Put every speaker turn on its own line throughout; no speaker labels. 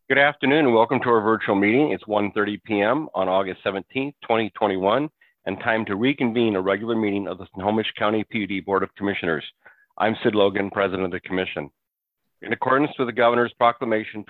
Good afternoon and welcome to our virtual meeting. It's 1:30 p.m. on August 17th, 2021, and time to reconvene a regular meeting of the Snohomish County PUD Board of Commissioners. I'm Sid Logan, President of the Commission. In accordance with the Governor's Proclamation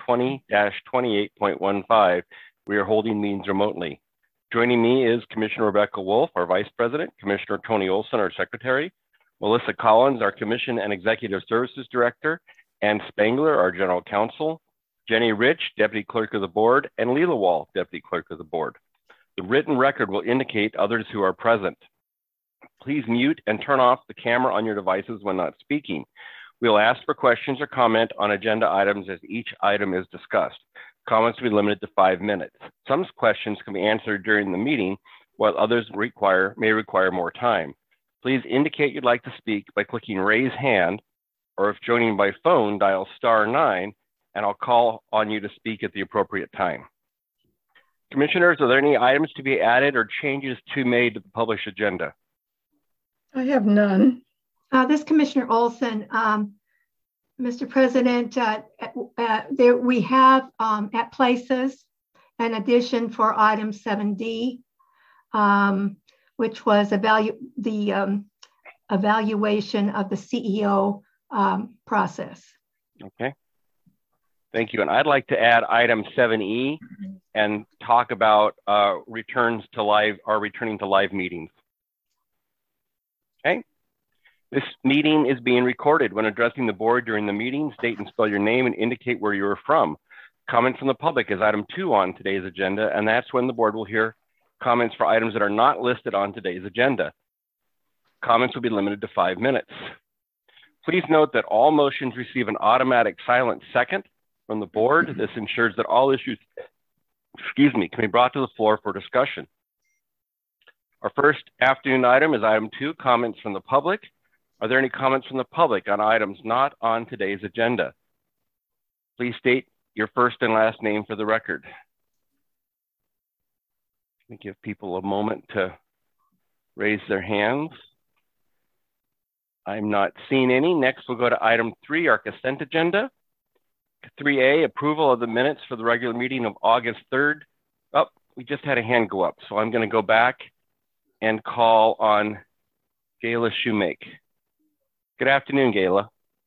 20-28.15, we are holding meetings remotely. Joining me is Commissioner Rebecca Wolf, our Vice President, Commissioner Tony Olson, our Secretary, Melissa Collins, our Commission and Executive Services Director, Ann Spangler, our General Counsel, Jenny Rich, Deputy Clerk of the Board, and Leela Wall, Deputy Clerk of the Board. The written record will indicate others who are present. Please mute and turn off the camera on your devices when not speaking. We'll ask for questions or comment on agenda items as each item is discussed. Comments will be limited to 5 minutes. Some questions can be answered during the meeting, while others may require more time. Please indicate you'd like to speak by clicking raise hand, or if joining by phone, dial *9, and I'll call on you to speak at the appropriate time. Commissioners, are there any items to be added or changes to made to the published agenda?
I have none.
This is Commissioner Olson. Mr. President, we have at places an addition for item 7D, which was the evaluation of the CEO process.
Okay. Thank you. And I'd like to add item 7E and talk about returning to live meetings. Okay. This meeting is being recorded. When addressing the board during the meeting, state and spell your name and indicate where you're from. Comment from the public is item 2 on today's agenda, and that's when the board will hear comments for items that are not listed on today's agenda. Comments will be limited to 5 minutes. Please note that all motions receive an automatic silent second from the board. This ensures that all issues, can be brought to the floor for discussion. Our first afternoon item is item 2, comments from the public. Are there any comments from the public on items not on today's agenda? Please state your first and last name for the record. Let me give people a moment to raise their hands. I'm not seeing any. Next, we'll go to item 3, our consent agenda. 3A, approval of the minutes for the regular meeting of August 3rd. Oh, we just had a hand go up, so I'm going to go back and call on Gayla Shoemake. Good afternoon, Gayla.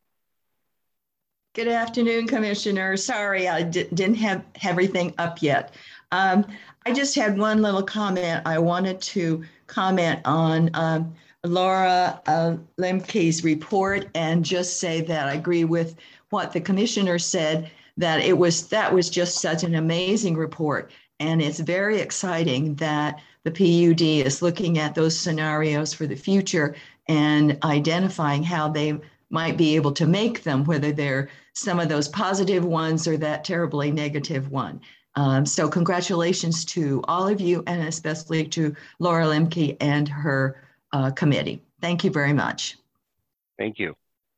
Good afternoon, Commissioner. Sorry, I didn't have everything up yet. I just had one little comment. I wanted to comment on Laura Lemke's report and just say that I agree with what the commissioner said, that was just such an amazing report. And it's very exciting that the PUD is looking at those scenarios for the future and identifying how they might be able to make them, whether they're some of those positive ones or that terribly negative one. So congratulations to all of you, and especially to Laura Lemke and her committee. Thank you very much.
Thank you.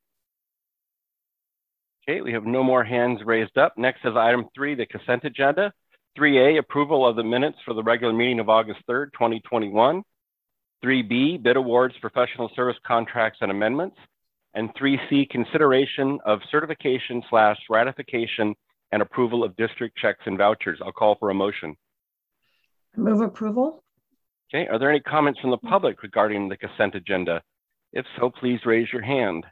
Okay, we have no more hands raised up. Next is item 3, the consent agenda. 3A, approval of the minutes for the regular meeting of August 3rd, 2021. 3B, bid awards, professional service contracts and amendments. And 3C, consideration of certification/ratification and approval of district checks and vouchers. I'll call for a motion.
Move approval.
Okay, are there any comments from the public regarding the consent agenda? If so, please raise your hand.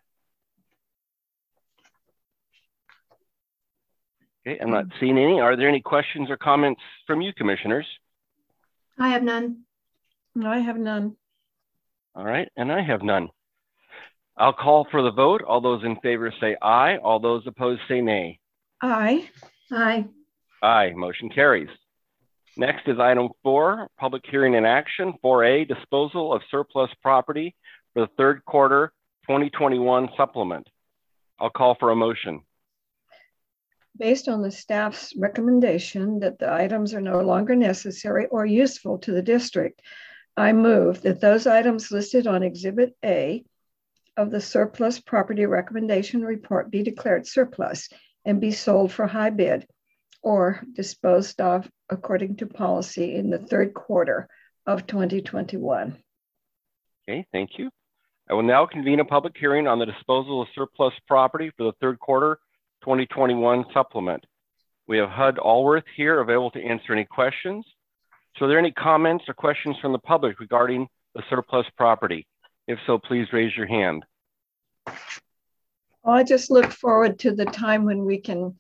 Okay, I'm not seeing any. Are there any questions or comments from you, commissioners?
I have none.
No, I have none.
All right, and I have none. I'll call for the vote. All those in favor say aye. All those opposed say nay.
Aye.
Aye.
Aye, motion carries. Next is item 4, public hearing and action. 4A, disposal of surplus property for the third quarter 2021 supplement. I'll call for a motion.
Based on the staff's recommendation that the items are no longer necessary or useful to the district, I move that those items listed on Exhibit A of the surplus property recommendation report be declared surplus and be sold for high bid or disposed of according to policy in the third quarter of 2021.
Okay, thank you. I will now convene a public hearing on the disposal of surplus property for the third quarter 2021 supplement. We have HUD Allworth here available to answer any questions. So are there any comments or questions from the public regarding the surplus property? If so, please raise your hand.
Well, I just look forward to the time when we can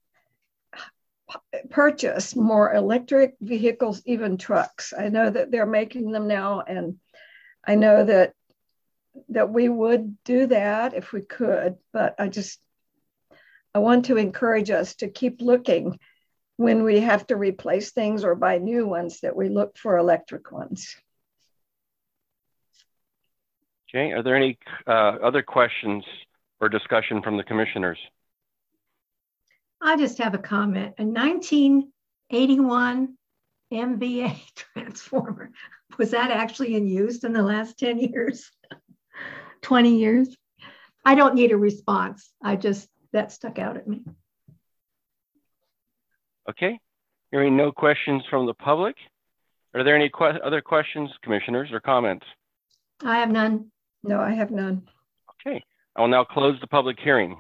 purchase more electric vehicles, even trucks. I know that they're making them now, and I know that we would do that if we could, but I want to encourage us to keep looking when we have to replace things or buy new ones, that we look for electric ones.
Okay, are there any other questions or discussion from the commissioners?
I just have a comment. A 1981 MVA transformer, was that actually in use in the last 10 years? 20 years? I don't need a response. That stuck out at me.
Okay, hearing no questions from the public. Are there any other questions, commissioners, or comments?
I have none.
No, I have none.
Okay, I will now close the public hearing.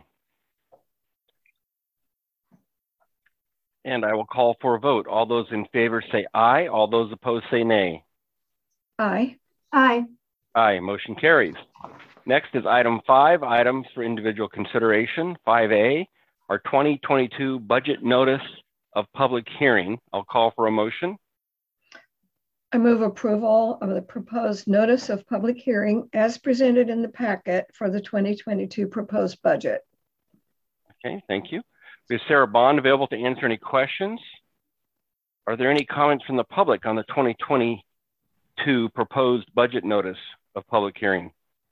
And I will call for a vote. All those in favor say aye. All those opposed say nay.
Aye.
Aye.
Aye, motion carries. Next is item 5, items for individual consideration. 5A, our 2022 budget notice of public hearing. I'll call for a motion.
I move approval of the proposed notice of public hearing as presented in the packet for the 2022 proposed budget.
Okay, thank you. We have Sarah Bond available to answer any questions. Are there any comments from the public on the 2022 proposed budget notice of public hearing?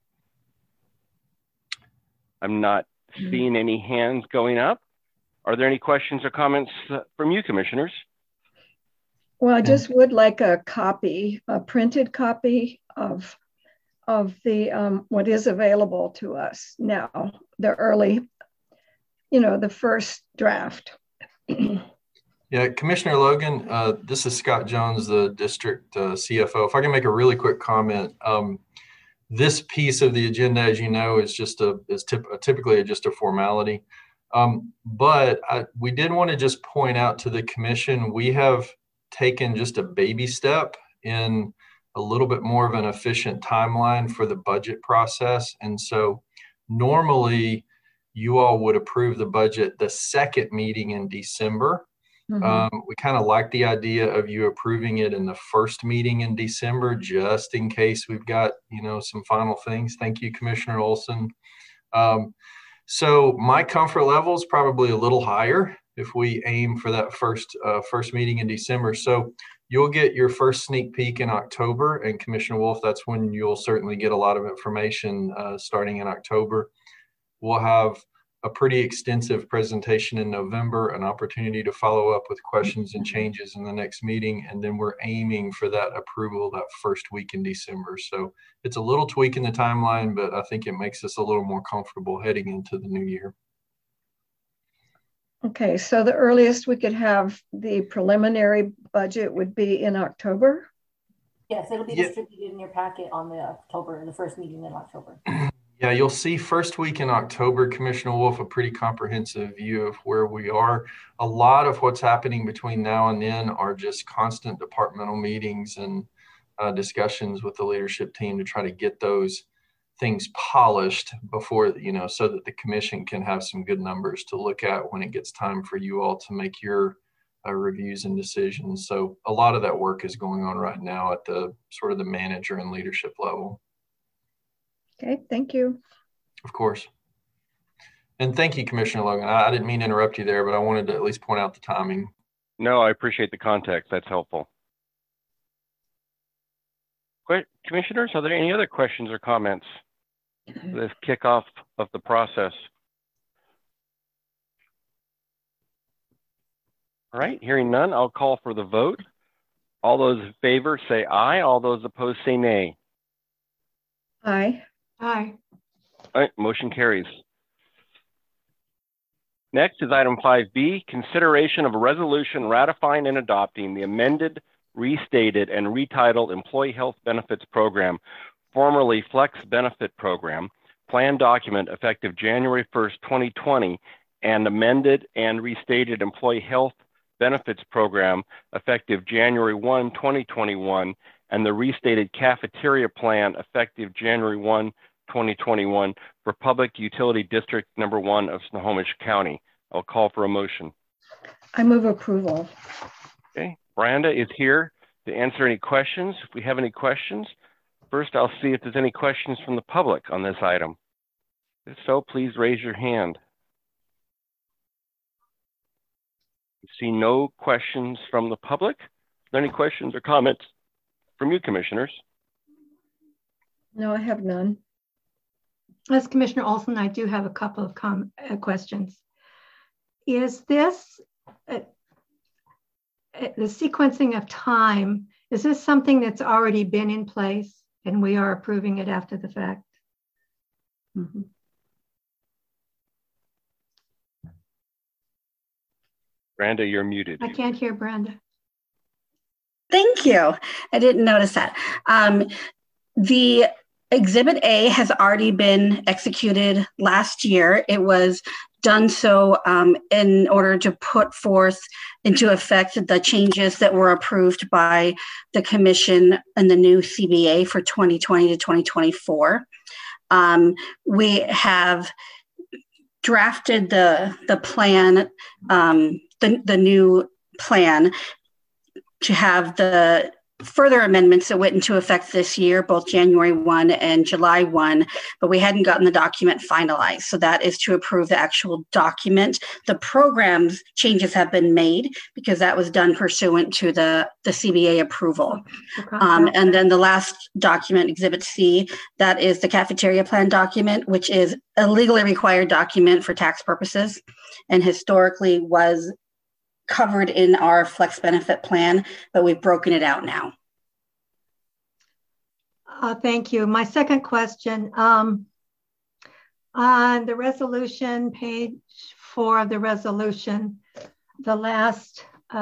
I'm not seeing any hands going up. Are there any questions or comments from you, commissioners?
Well, I just would like a copy, a printed copy of the what is available to us now, the early, the first draft.
Yeah, Commissioner Logan, this is Scott Jones, the district CFO. If I can make a really quick comment, this piece of the agenda, as you know, is just typically just a formality. But we did want to just point out to the commission, we have taken just a baby step in a little bit more of an efficient timeline for the budget process. And so normally you all would approve the budget the second meeting in December. Mm-hmm. We kind of like the idea of you approving it in the first meeting in December, just in case we've got, some final things. Thank you, Commissioner Olson. So my comfort level is probably a little higher if we aim for that first meeting in December. So you'll get your first sneak peek in October, and Commissioner Wolf, that's when you'll certainly get a lot of information starting in October. We'll have a pretty extensive presentation in November, an opportunity to follow up with questions and changes in the next meeting. And then we're aiming for that approval that first week in December. So it's a little tweak in the timeline, but I think it makes us a little more comfortable heading into the new year.
Okay, so the earliest we could have the preliminary budget would be in October?
Yes, it'll be distributed in your packet on the first meeting in October.
Yeah, you'll see first week in October, Commissioner Wolf, a pretty comprehensive view of where we are. A lot of what's happening between now and then are just constant departmental meetings and discussions with the leadership team to try to get those things polished before, so that the commission can have some good numbers to look at when it gets time for you all to make your reviews and decisions. So a lot of that work is going on right now at the sort of the manager and leadership level.
Okay, thank you.
Of course. And thank you, Commissioner Logan. I didn't mean to interrupt you there, but I wanted to at least point out the timing.
No, I appreciate the context. That's helpful. Commissioners, are there any other questions or comments for this kickoff of the process? All right, hearing none, I'll call for the vote. All those in favor say aye. All those opposed say nay.
Aye.
Aye.
All right, motion carries. Next is item 5B, consideration of a resolution ratifying and adopting the amended, restated, and retitled Employee Health Benefits Program, formerly Flex Benefit Program, plan document effective January 1st, 2020, and amended and restated employee health benefits program effective January 1, 2021, and the restated cafeteria plan effective January 1, 2021 for Public Utility District Number 1 of Snohomish County. I'll call for a motion.
I move approval.
Okay, Branda is here to answer any questions. If we have any questions, first I'll see if there's any questions from the public on this item. If so, please raise your hand. I see no questions from the public. Are there any questions or comments from you, commissioners?
No, I have none.
As Commissioner Olson, I do have a couple of questions. Is this, the sequencing of time, is this something that's already been in place and we are approving it after the fact? Mm-hmm.
Branda, you're muted.
I can't hear Branda.
Thank you. I didn't notice that. The Exhibit A has already been executed last year. It was done so in order to put forth into effect the changes that were approved by the Commission and the new CBA for 2020 to 2024. We have drafted the plan, the new plan, to have the further amendments that went into effect this year, both January 1 and July 1, but we hadn't gotten the document finalized. So that is to approve the actual document. The programs changes have been made because that was done pursuant to the CBA approval.
Okay.
And then the last document, Exhibit C, that is the cafeteria plan document, which is a legally required document for tax purposes and historically was covered in our flex benefit plan, but we've broken it out now.
Thank you. My second question, on the resolution, page 4 of the resolution, the last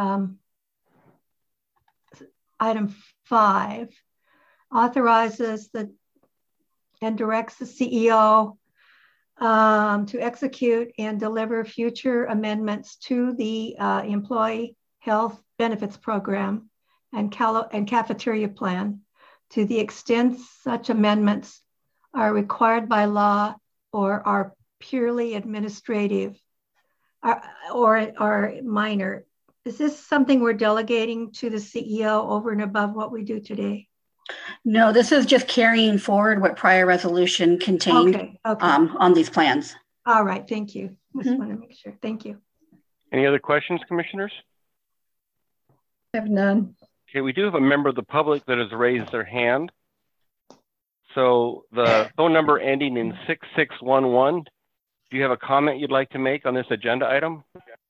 item 5 authorizes and directs the CEO to execute and deliver future amendments to the Employee Health Benefits Program and Cafeteria Plan to the extent such amendments are required by law or are purely administrative or minor. Is this something we're delegating to the CEO over and above what we do today?
No, this is just carrying forward what prior resolution contained
Okay.
On these plans.
All right, thank you. Just want to make sure. Thank you.
Any other questions, commissioners?
I have none.
Okay, we do have a member of the public that has raised their hand. So the phone number ending in 6611, do you have a comment you'd like to make on this agenda item?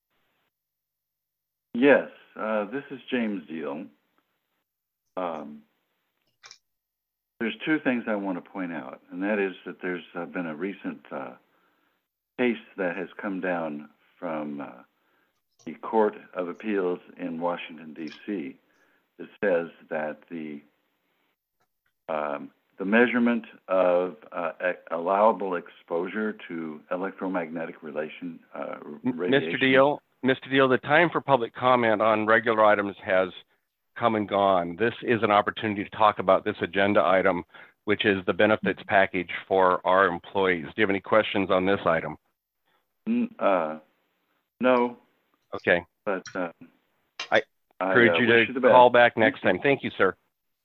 Yes, this is James Deal. There's two things I want to point out, and that is that there's been a recent case that has come down from the Court of Appeals in Washington, D.C. that says that the measurement of allowable exposure to electromagnetic radiation.
Mr. Deal, the time for public comment on regular items has come and gone. This is an opportunity to talk about this agenda item, which is the benefits package for our employees. Do you have any questions on this item?
No.
Okay.
But
I encourage you to call back next time. Thank you, sir.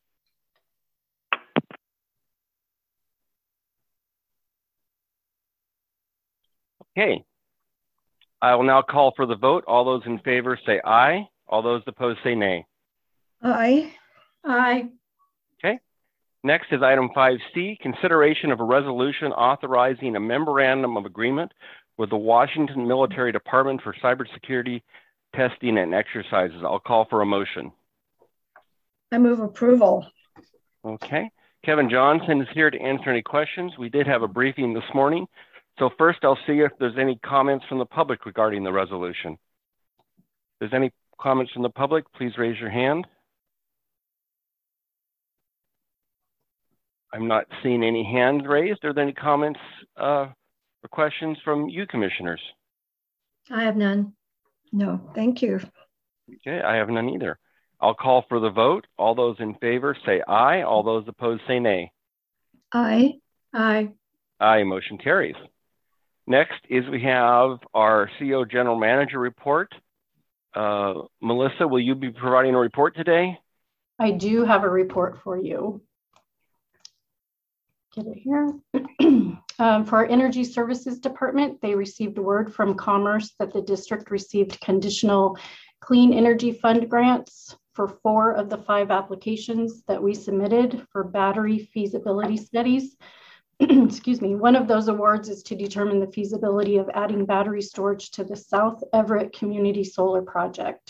Okay. I will now call for the vote. All those in favor say aye. All those opposed say nay.
Aye.
Aye.
Okay. Next is item 5C, consideration of a resolution authorizing a memorandum of agreement with the Washington Military Department for cybersecurity testing and exercises. I'll call for a motion.
I move approval.
Okay. Kevin Johnson is here to answer any questions. We did have a briefing this morning. So first I'll see if there's any comments from the public regarding the resolution. If there's any comments from the public, please raise your hand. I'm not seeing any hands raised. Are there any comments or questions from you, commissioners?
I have none.
No, thank you.
Okay, I have none either. I'll call for the vote. All those in favor say aye. All those opposed say nay.
Aye.
Aye.
Aye, motion carries. Next is we have our CEO General Manager report. Melissa, will you be providing a report today?
I do have a report for you. Get it here. For our Energy Services Department, they received word from Commerce that the district received conditional Clean Energy Fund grants for 4 of the 5 applications that we submitted for battery feasibility studies. Excuse me. One of those awards is to determine the feasibility of adding battery storage to the South Everett Community Solar Project.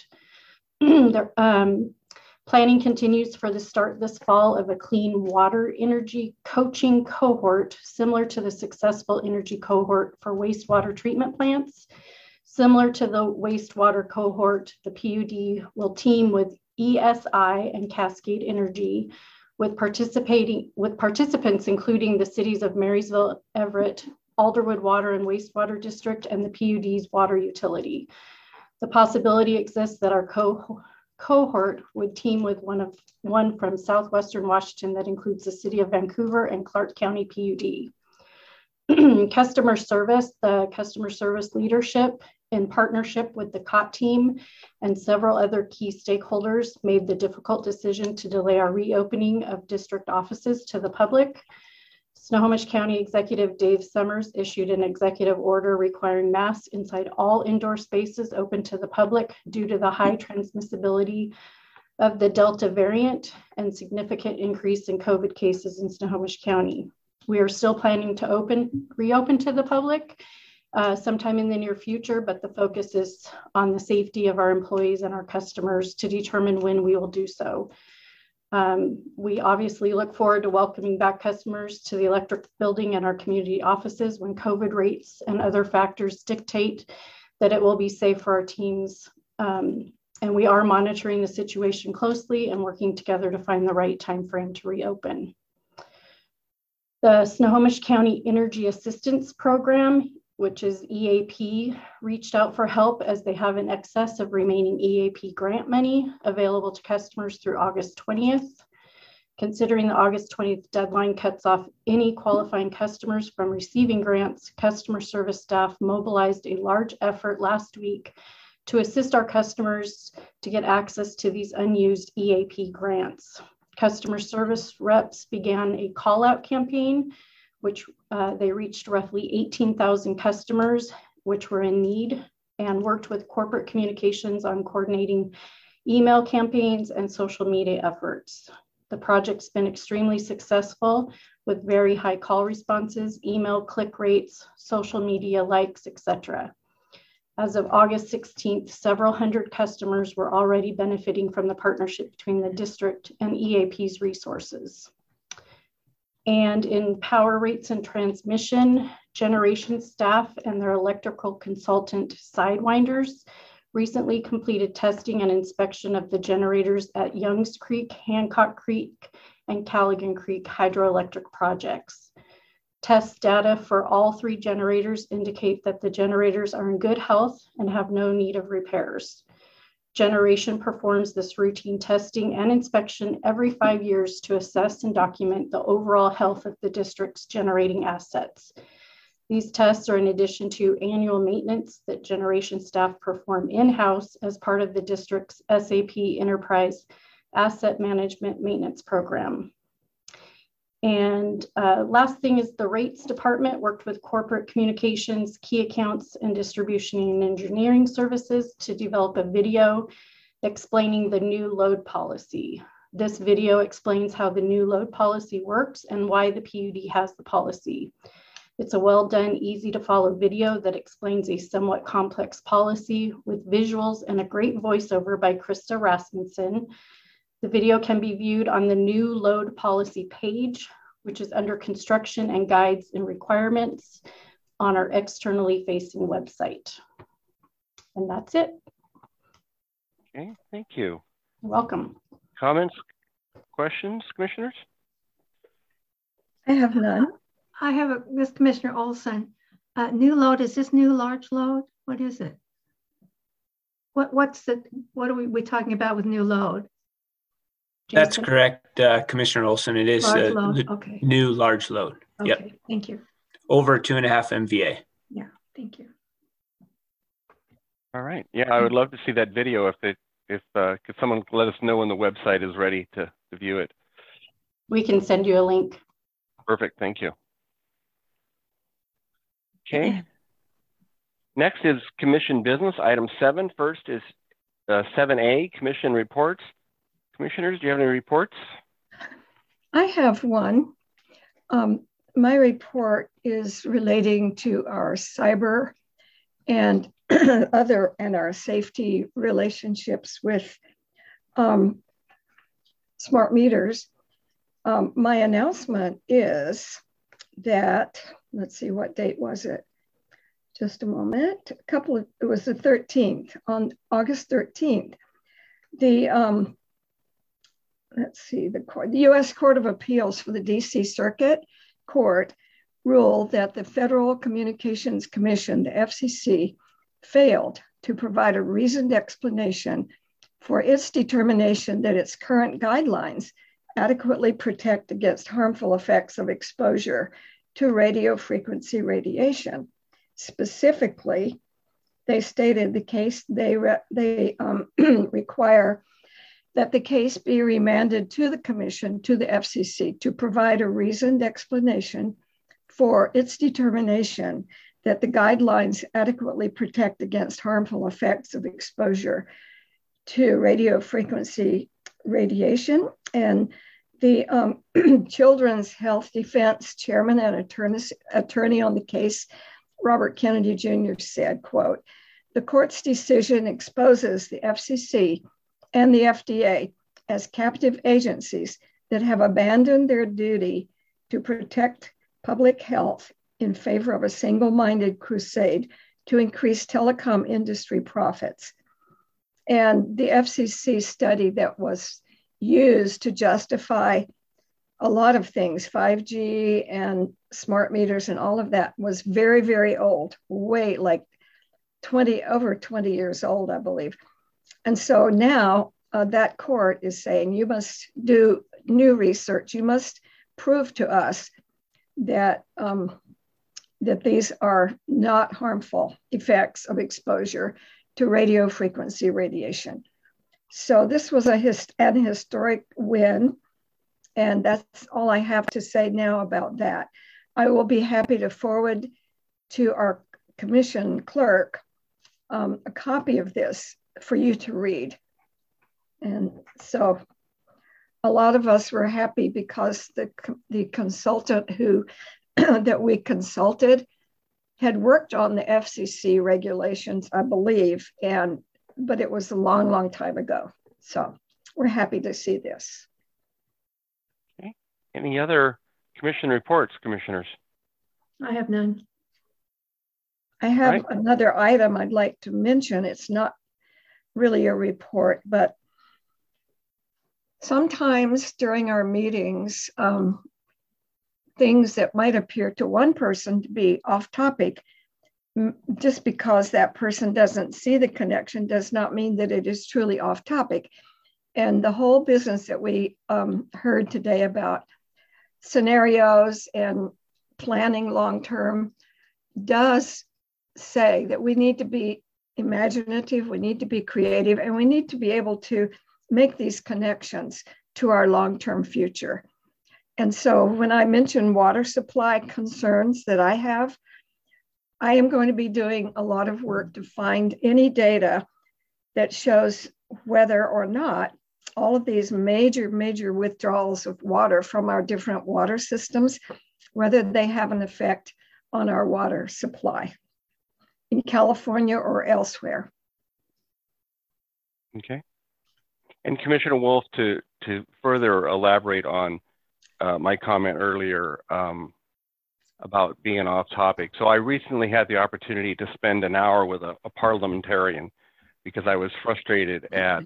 Planning continues for the start this fall of a clean water energy coaching cohort, similar to the successful energy cohort for wastewater treatment plants. Similar to the wastewater cohort, the PUD will team with ESI and Cascade Energy with participants including the cities of Marysville, Everett, Alderwood Water and Wastewater District, and the PUD's water utility. The possibility exists that our cohort would team with one from Southwestern Washington that includes the city of Vancouver and Clark County PUD. Customer service, the customer service leadership in partnership with the COT team and several other key stakeholders made the difficult decision to delay our reopening of district offices to the public. Snohomish County Executive Dave Summers issued an executive order requiring masks inside all indoor spaces open to the public due to the high transmissibility of the Delta variant and significant increase in COVID cases in Snohomish County. We are still planning to reopen to the public sometime in the near future, but the focus is on the safety of our employees and our customers to determine when we will do so. We obviously look forward to welcoming back customers to the electric building and our community offices when COVID rates and other factors dictate that it will be safe for our teams. And we are monitoring the situation closely and working together to find the right time frame to reopen. The Snohomish County Energy Assistance Program, which is EAP, reached out for help as they have an excess of remaining EAP grant money available to customers through August 20th. Considering the August 20th deadline cuts off any qualifying customers from receiving grants, customer service staff mobilized a large effort last week to assist our customers to get access to these unused EAP grants. Customer service reps began a call-out campaign which they reached roughly 18,000 customers which were in need and worked with corporate communications on coordinating email campaigns and social media efforts. The project's been extremely successful with very high call responses, email click rates, social media likes, etc. As of August 16th, several hundred customers were already benefiting from the partnership between the district and EAP's resources. And in power rates and transmission, generation staff and their electrical consultant Sidewinders recently completed testing and inspection of the generators at Youngs Creek, Hancock Creek, and Callaghan Creek hydroelectric projects. Test data for all 3 generators indicate that the generators are in good health and have no need of repairs. Generation performs this routine testing and inspection every 5 years to assess and document the overall health of the district's generating assets. These tests are in addition to annual maintenance that generation staff perform in-house as part of the district's SAP Enterprise Asset Management Maintenance Program. And last thing is the rates department worked with corporate communications, key accounts, and distribution and engineering services to develop a video explaining the new load policy. This video explains how the new load policy works and why the PUD has the policy. It's a well done, easy to follow video that explains a somewhat complex policy with visuals and a great voiceover by Krista Rasmussen. The video can be viewed on the new load policy page, which is under construction and guides and requirements on our externally facing website. And that's it.
Okay, thank you.
You're welcome.
Comments, questions, commissioners?
I have none.
I have this Commissioner Olson. New load, is this new large load? What is it? What are we talking about with new load?
That's
Jason?
correct, Commissioner Olson. It is
Large
a
load. Okay.
new large load.
Okay.
Yep.
Thank you.
Over 2.5 MVA.
Yeah. Thank you.
All right. Yeah, I would love to see that video could someone let us know when the website is ready to view it.
We can send you a link.
Perfect. Thank you. Okay. Next is commission business. Item 7. First is 7A, commission reports. Commissioners, do you have any reports?
I have one. My report is relating to our cyber and our safety relationships with smart meters. My announcement is that, let's see, what date was it? Just a moment. It was the 13th, on August 13th. The U.S. Court of Appeals for the D.C. Circuit Court ruled that the Federal Communications Commission, the FCC, failed to provide a reasoned explanation for its determination that its current guidelines adequately protect against harmful effects of exposure to radio frequency radiation. Specifically, they stated they require that the case be remanded to the Commission, to the FCC, to provide a reasoned explanation for its determination that the guidelines adequately protect against harmful effects of exposure to radio frequency radiation. And the Children's Health Defense Chairman and attorney on the case, Robert Kennedy Jr., said, quote, "The court's decision exposes the FCC and the FDA as captive agencies that have abandoned their duty to protect public health in favor of a single-minded crusade to increase telecom industry profits." And the FCC study that was used to justify a lot of things, 5G and smart meters and all of that, was very, very old, way like over 20 years old, I believe. And so now that court is saying you must do new research. You must prove to us that that these are not harmful effects of exposure to radio frequency radiation. So this was an historic win, and that's all I have to say now about that. I will be happy to forward to our commission clerk a copy of this for you to read. And so a lot of us were happy because the consultant that we consulted had worked on the FCC regulations, I believe, but it was a long, long time ago. So we're happy to see this.
Okay. Any other commission reports, commissioners?
I have none.
I have another item I'd like to mention. It's not really a report, but sometimes during our meetings, things that might appear to one person to be off topic, just because that person doesn't see the connection does not mean that it is truly off topic. And the whole business that we heard today about scenarios and planning long-term does say that we need to be imaginative, we need to be creative, and we need to be able to make these connections to our long-term future. And so when I mention water supply concerns that I have, I am going to be doing a lot of work to find any data that shows whether or not all of these major withdrawals of water from our different water systems, whether they have an effect on our water supply in California or elsewhere.
Okay. And Commissioner Wolf, to further elaborate on my comment earlier about being off topic. So I recently had the opportunity to spend an hour with a parliamentarian because I was frustrated at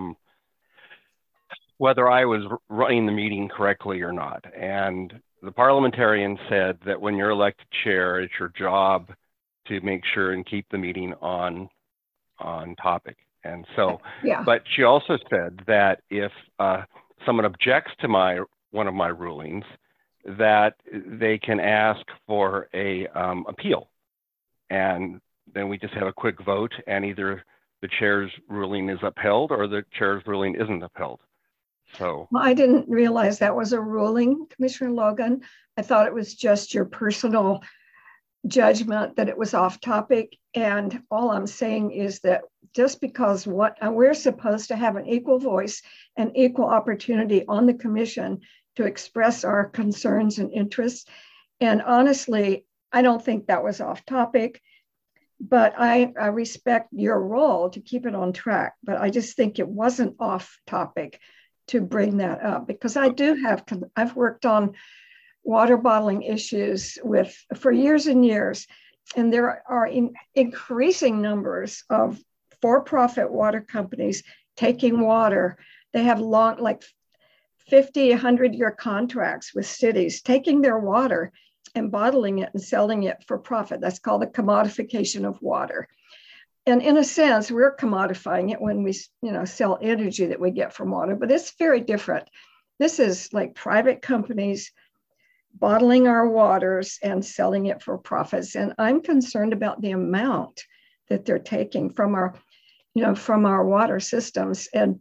whether I was running the meeting correctly or not. And the parliamentarian said that when you're elected chair, it's your job to make sure and keep the meeting on topic. And so,
Yeah.
but she also said that if someone objects to one of my rulings, that they can ask for a appeal. And then we just have a quick vote, and either the chair's ruling is upheld or the chair's ruling isn't upheld. So,
well, I didn't realize that was a ruling, Commissioner Logan. I thought it was just your personal judgment that it was off topic. And all I'm saying is that just because we're supposed to have an equal voice and equal opportunity on the commission to express our concerns and interests. And honestly, I don't think that was off topic, but I respect your role to keep it on track. But I just think it wasn't off topic to bring that up, because I've worked on water bottling issues for years and years. And there are increasing numbers of for-profit water companies taking water. They have long, like 50, 100-year contracts with cities, taking their water and bottling it and selling it for profit. That's called the commodification of water. And in a sense, we're commodifying it when we, sell energy that we get from water, but it's very different. This is like private companies bottling our waters and selling it for profits. And I'm concerned about the amount that they're taking from our water systems. And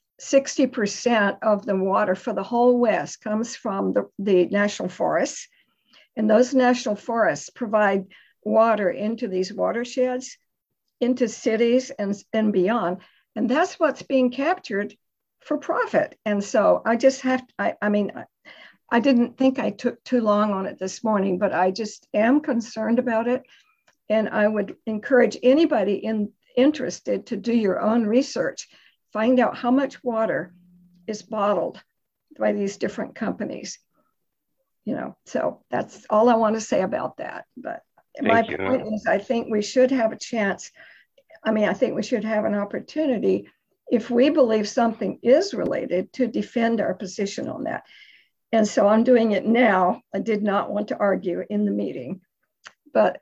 60% of the water for the whole West comes from the national forests. And those national forests provide water into these watersheds, into cities and beyond. And that's what's being captured for profit. And so I just I didn't think I took too long on it this morning, but I just am concerned about it. And I would encourage anybody interested to do your own research, find out how much water is bottled by these different companies. So that's all I want to say about that. But my point is, I think we should have a chance. I think we should have an opportunity, if we believe something is related, to defend our position on that. And so I'm doing it now. I did not want to argue in the meeting, but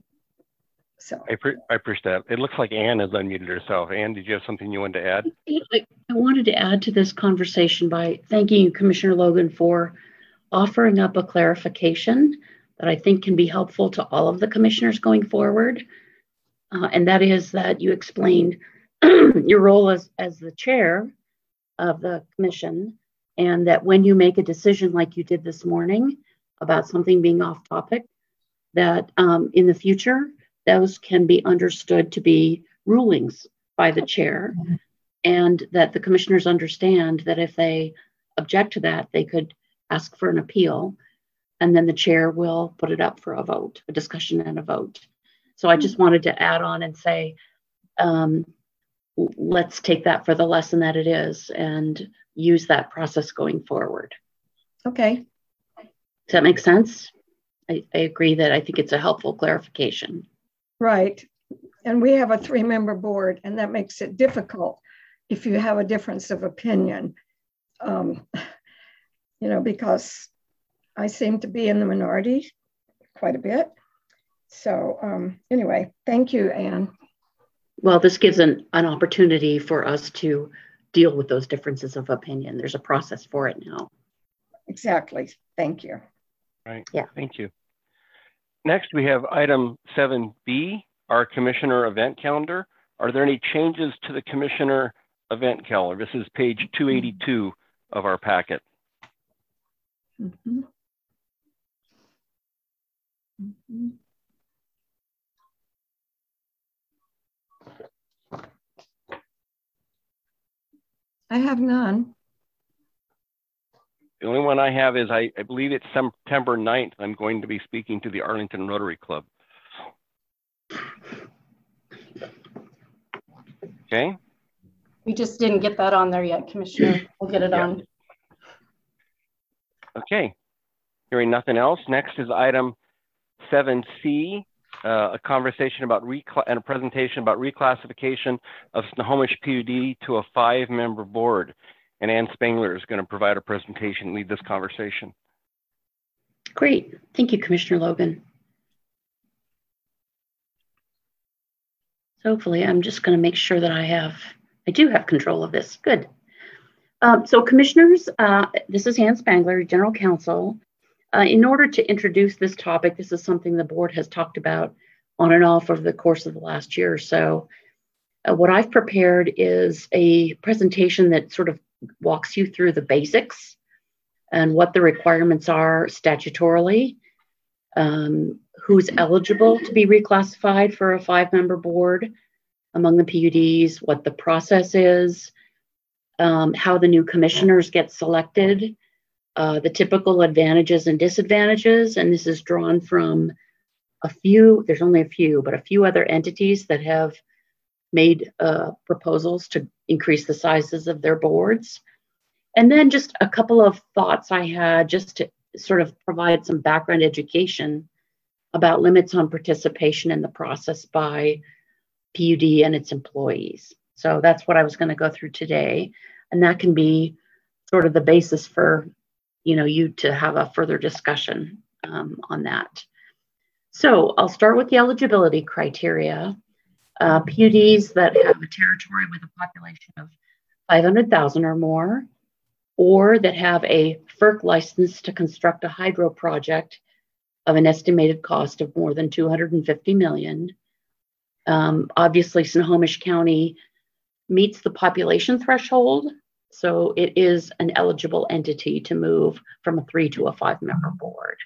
so.
I appreciate that. It looks like Ann has unmuted herself. Ann, did you have something you wanted to add?
I wanted to add to this conversation by thanking you, Commissioner Logan, for offering up a clarification that I think can be helpful to all of the commissioners going forward. And that is that you explained your role as the chair of the commission, and that when you make a decision like you did this morning about something being off topic, that in the future, those can be understood to be rulings by the chair, and that the commissioners understand that if they object to that, they could ask for an appeal, and then the chair will put it up for a vote, a discussion and a vote. So I just wanted to add on and say, let's take that for the lesson that it is and use that process going forward.
Okay.
Does that make sense? I agree that I think it's a helpful clarification.
Right. And we have a 3-member board, and that makes it difficult if you have a difference of opinion, because I seem to be in the minority quite a bit. So anyway, thank you, Ann.
Well, this gives an opportunity for us to deal with those differences of opinion. There's a process for it now.
Exactly. Thank you.
Right.
Yeah.
Thank you. Next, we have item 7B, our commissioner event calendar. Are there any changes to the commissioner event calendar? This is page 282 of our packet.
Mm-hmm. Mm-hmm. I have none.
The only one I have is, I believe it's September 9th. I'm going to be speaking to the Arlington Rotary Club. Okay.
We just didn't get that on there yet, Commissioner. We'll get it on.
Okay. Hearing nothing else, next is item 7C, a conversation about and a presentation about reclassification of Snohomish PUD to a 5-member board. And Ann Spangler is going to provide a presentation and lead this conversation.
Great. Thank you, Commissioner Logan. Hopefully, I'm just going to make sure that I do have control of this. Good. So commissioners, this is Hans Spangler, General Counsel. In order to introduce this topic, this is something the board has talked about on and off over the course of the last year or so. What I've prepared is a presentation that sort of walks you through the basics and what the requirements are statutorily, who's eligible to be reclassified for a 5-member board among the PUDs, what the process is, how the new commissioners get selected, the typical advantages and disadvantages. And this is drawn from there's only a few, but a few other entities that have made proposals to increase the sizes of their boards. And then just a couple of thoughts I had just to sort of provide some background education about limits on participation in the process by PUD and its employees. So that's what I was going to go through today. And that can be sort of the basis for, you to have a further discussion on that. So I'll start with the eligibility criteria. PUDs that have a territory with a population of 500,000 or more, or that have a FERC license to construct a hydro project of an estimated cost of more than $250 million. Obviously, Snohomish County meets the population threshold, so it is an eligible entity to move from a 3 to a 5-member board.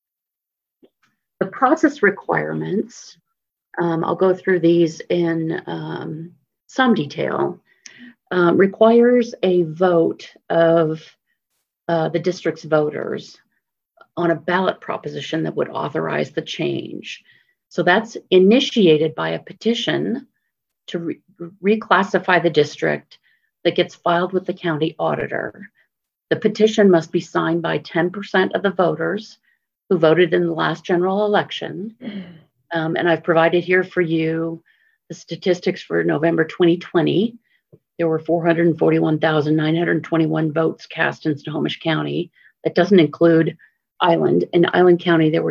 The process requirements, I'll go through these in some detail, requires a vote of the district's voters on a ballot proposition that would authorize the change. So that's initiated by a petition to reclassify the district that gets filed with the county auditor. The petition must be signed by 10% of the voters who voted in the last general election. And I've provided here for you the statistics for November 2020. There were 441,921 votes cast in Snohomish County. That doesn't include Island. In Island County, there were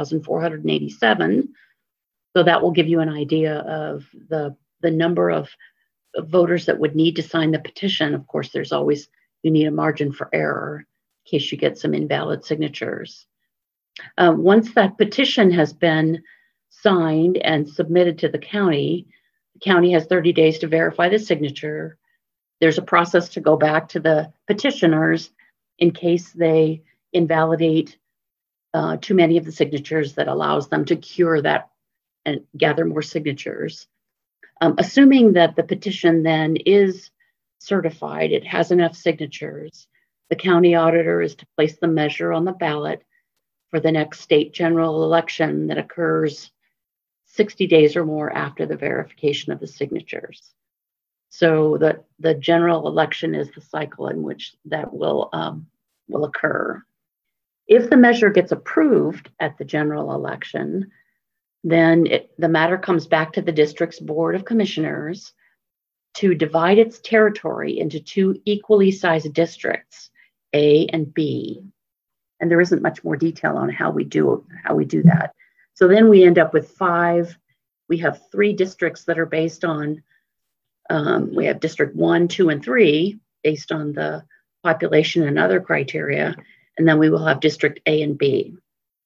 10,487. So that will give you an idea of the number of voters that would need to sign the petition. Of course, you need a margin for error in case you get some invalid signatures. Once that petition has been signed and submitted to the county has 30 days to verify the signature. There's a process to go back to the petitioners in case they invalidate too many of the signatures that allows them to cure that and gather more signatures. Assuming that the petition then is certified, it has enough signatures, the county auditor is to place the measure on the ballot for the next state general election that occurs 60 days or more after the verification of the signatures. So the general election is the cycle in which that will occur. If the measure gets approved at the general election, then the matter comes back to the district's Board of Commissioners to divide its territory into 2 equally sized districts, A and B. And there isn't much more detail on how we do that. So then we end up with 5. We have 3 districts that are based on, we have District 1, 2, and 3 based on the population and other criteria. And then we will have District A and B.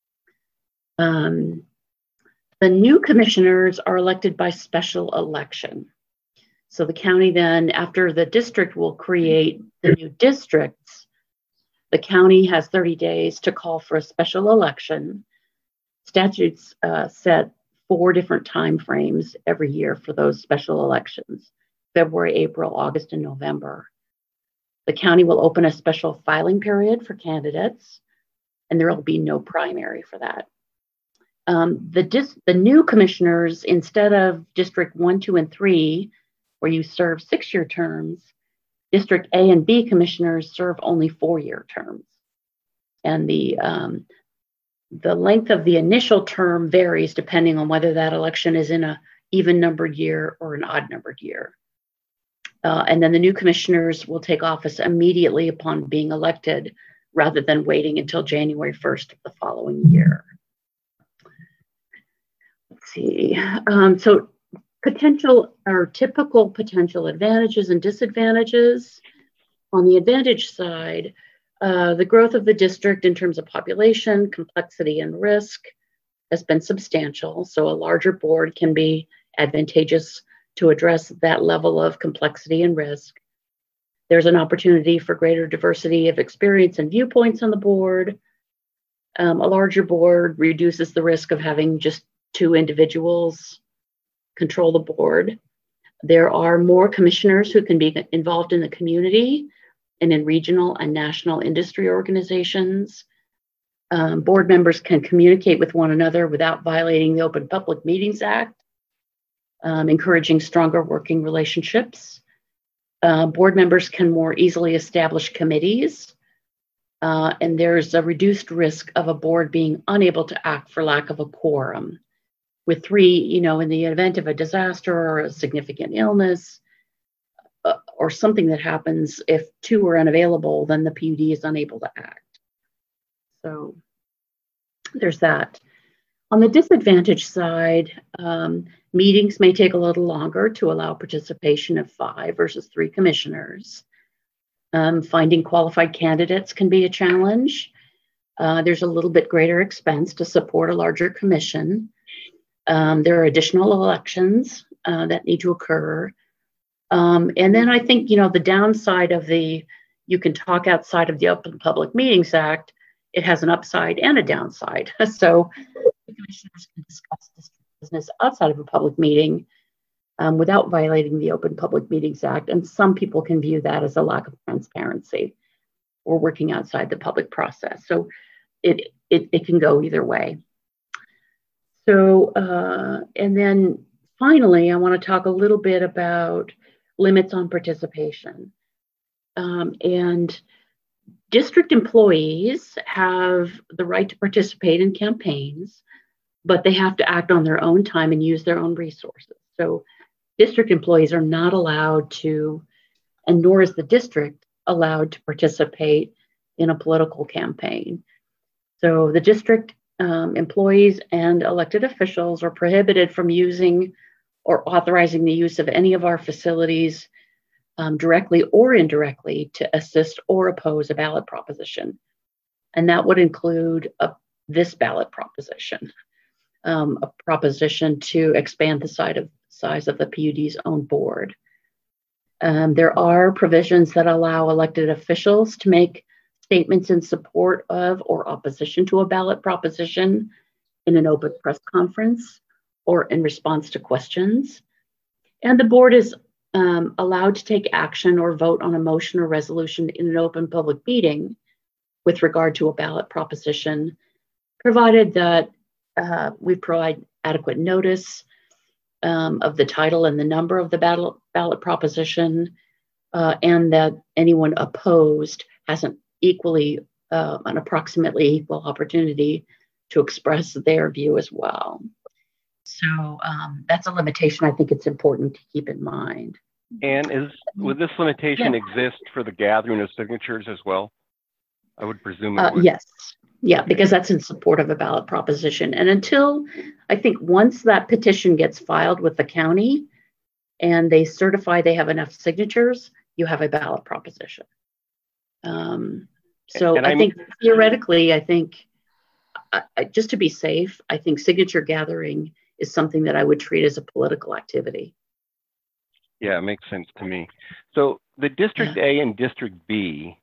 The new commissioners are elected by special election. So the county then, after the district will create the new districts, the county has 30 days to call for a special election. Statutes set 4 different time frames every year for those special elections: February, April, August, and November. The county will open a special filing period for candidates, and there will be no primary for that. The new commissioners, instead of District 1, 2, and 3, where you serve 6-year terms, District A and B commissioners serve only 4-year terms. And the length of the initial term varies depending on whether that election is in an even-numbered year or an odd-numbered year. And then the new commissioners will take office immediately upon being elected rather than waiting until January 1st of the following year. Let's see. So potential or typical potential advantages and disadvantages. On the advantage side, the growth of the district in terms of population, complexity, and risk has been substantial. So a larger board can be advantageous to address that level of complexity and risk. There's an opportunity for greater diversity of experience and viewpoints on the board. A larger board reduces the risk of having just two individuals control the board. There are more commissioners who can be involved in the community and in regional and national industry organizations. Board members can communicate with one another without violating the Open Public Meetings Act, encouraging stronger working relationships. Board members can more easily establish committees, and there's a reduced risk of a board being unable to act for lack of a quorum. With three, in the event of a disaster or a significant illness, or something that happens, if two are unavailable, then the PUD is unable to act. So there's that. On the disadvantage side, meetings may take a little longer to allow participation of 5 versus 3 commissioners. Finding qualified candidates can be a challenge. There's a little bit greater expense to support a larger commission. There are additional elections that need to occur. And then I think, the downside of you can talk outside of the Open Public Meetings Act, it has an upside and a downside. So the commissioners can discuss district business outside of a public meeting without violating the Open Public Meetings Act. And some people can view that as a lack of transparency or working outside the public process. So it can go either way. So, and then finally, I want to talk a little bit about limits on participation. And district employees have the right to participate in campaigns, but they have to act on their own time and use their own resources. So district employees are not allowed to, and nor is the district allowed to participate in a political campaign. So the district employees and elected officials are prohibited from using or authorizing the use of any of our facilities directly or indirectly to assist or oppose a ballot proposition. And that would include this ballot proposition, a proposition to expand the size of the PUD's own board. There are provisions that allow elected officials to make statements in support of or opposition to a ballot proposition in an open press conference or in response to questions. And the board is allowed to take action or vote on a motion or resolution in an open public meeting with regard to a ballot proposition, provided that we provide adequate notice of the title and the number of the ballot proposition, and that anyone opposed has an approximately equal opportunity to express their view as well. So that's a limitation I think it's important to keep in mind.
And would this limitation exist for the gathering of signatures as well? I would presume it would.
Yes. Yeah, because that's in support of a ballot proposition. And until, I think once that petition gets filed with the county and they certify they have enough signatures, you have a ballot proposition. So I think theoretically, just to be safe, I think signature gathering is something that I would treat as a political activity.
Yeah, it makes sense to me. So the District A and District B,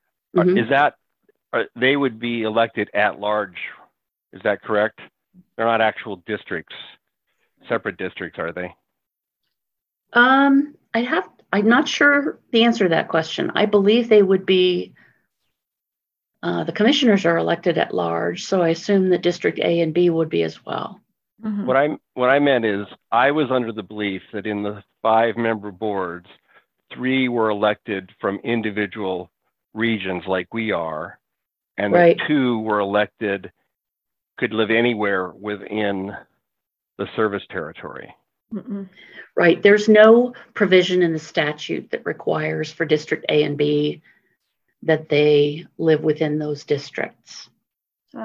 they would be elected at large. Is that correct? They're not actual districts, separate districts, are they? I'm not sure the answer to that question. I believe they would be, the commissioners are elected at large, so I assume that District A and B would be as well. Mm-hmm. What I meant is I was under the belief that in the 5-member boards, 3 were elected from individual regions like we are, and that 2 were elected, could live anywhere within the service territory.
Mm-mm. Right. There's no provision in the statute that requires for District A and B that they live within those districts.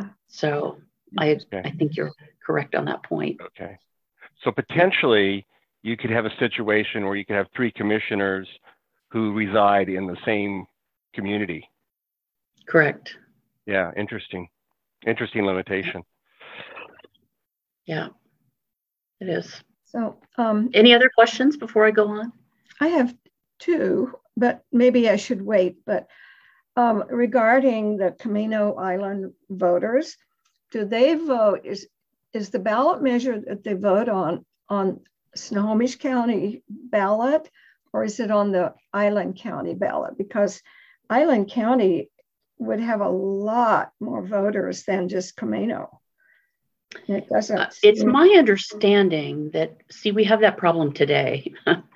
So I think you're correct on that point.
Okay. So potentially you could have a situation where you could have 3 commissioners who reside in the same community.
Correct.
Yeah, interesting limitation.
Yeah, it is.
So,
any other questions before I go on?
I have 2, but maybe I should wait. But regarding the Camino Island voters, do they vote? Is the ballot measure that they vote on Snohomish County ballot, or is it on the Island County ballot? Because Island County would have a lot more voters than just Camino. It doesn't.
It's my understanding that, see, we have that problem today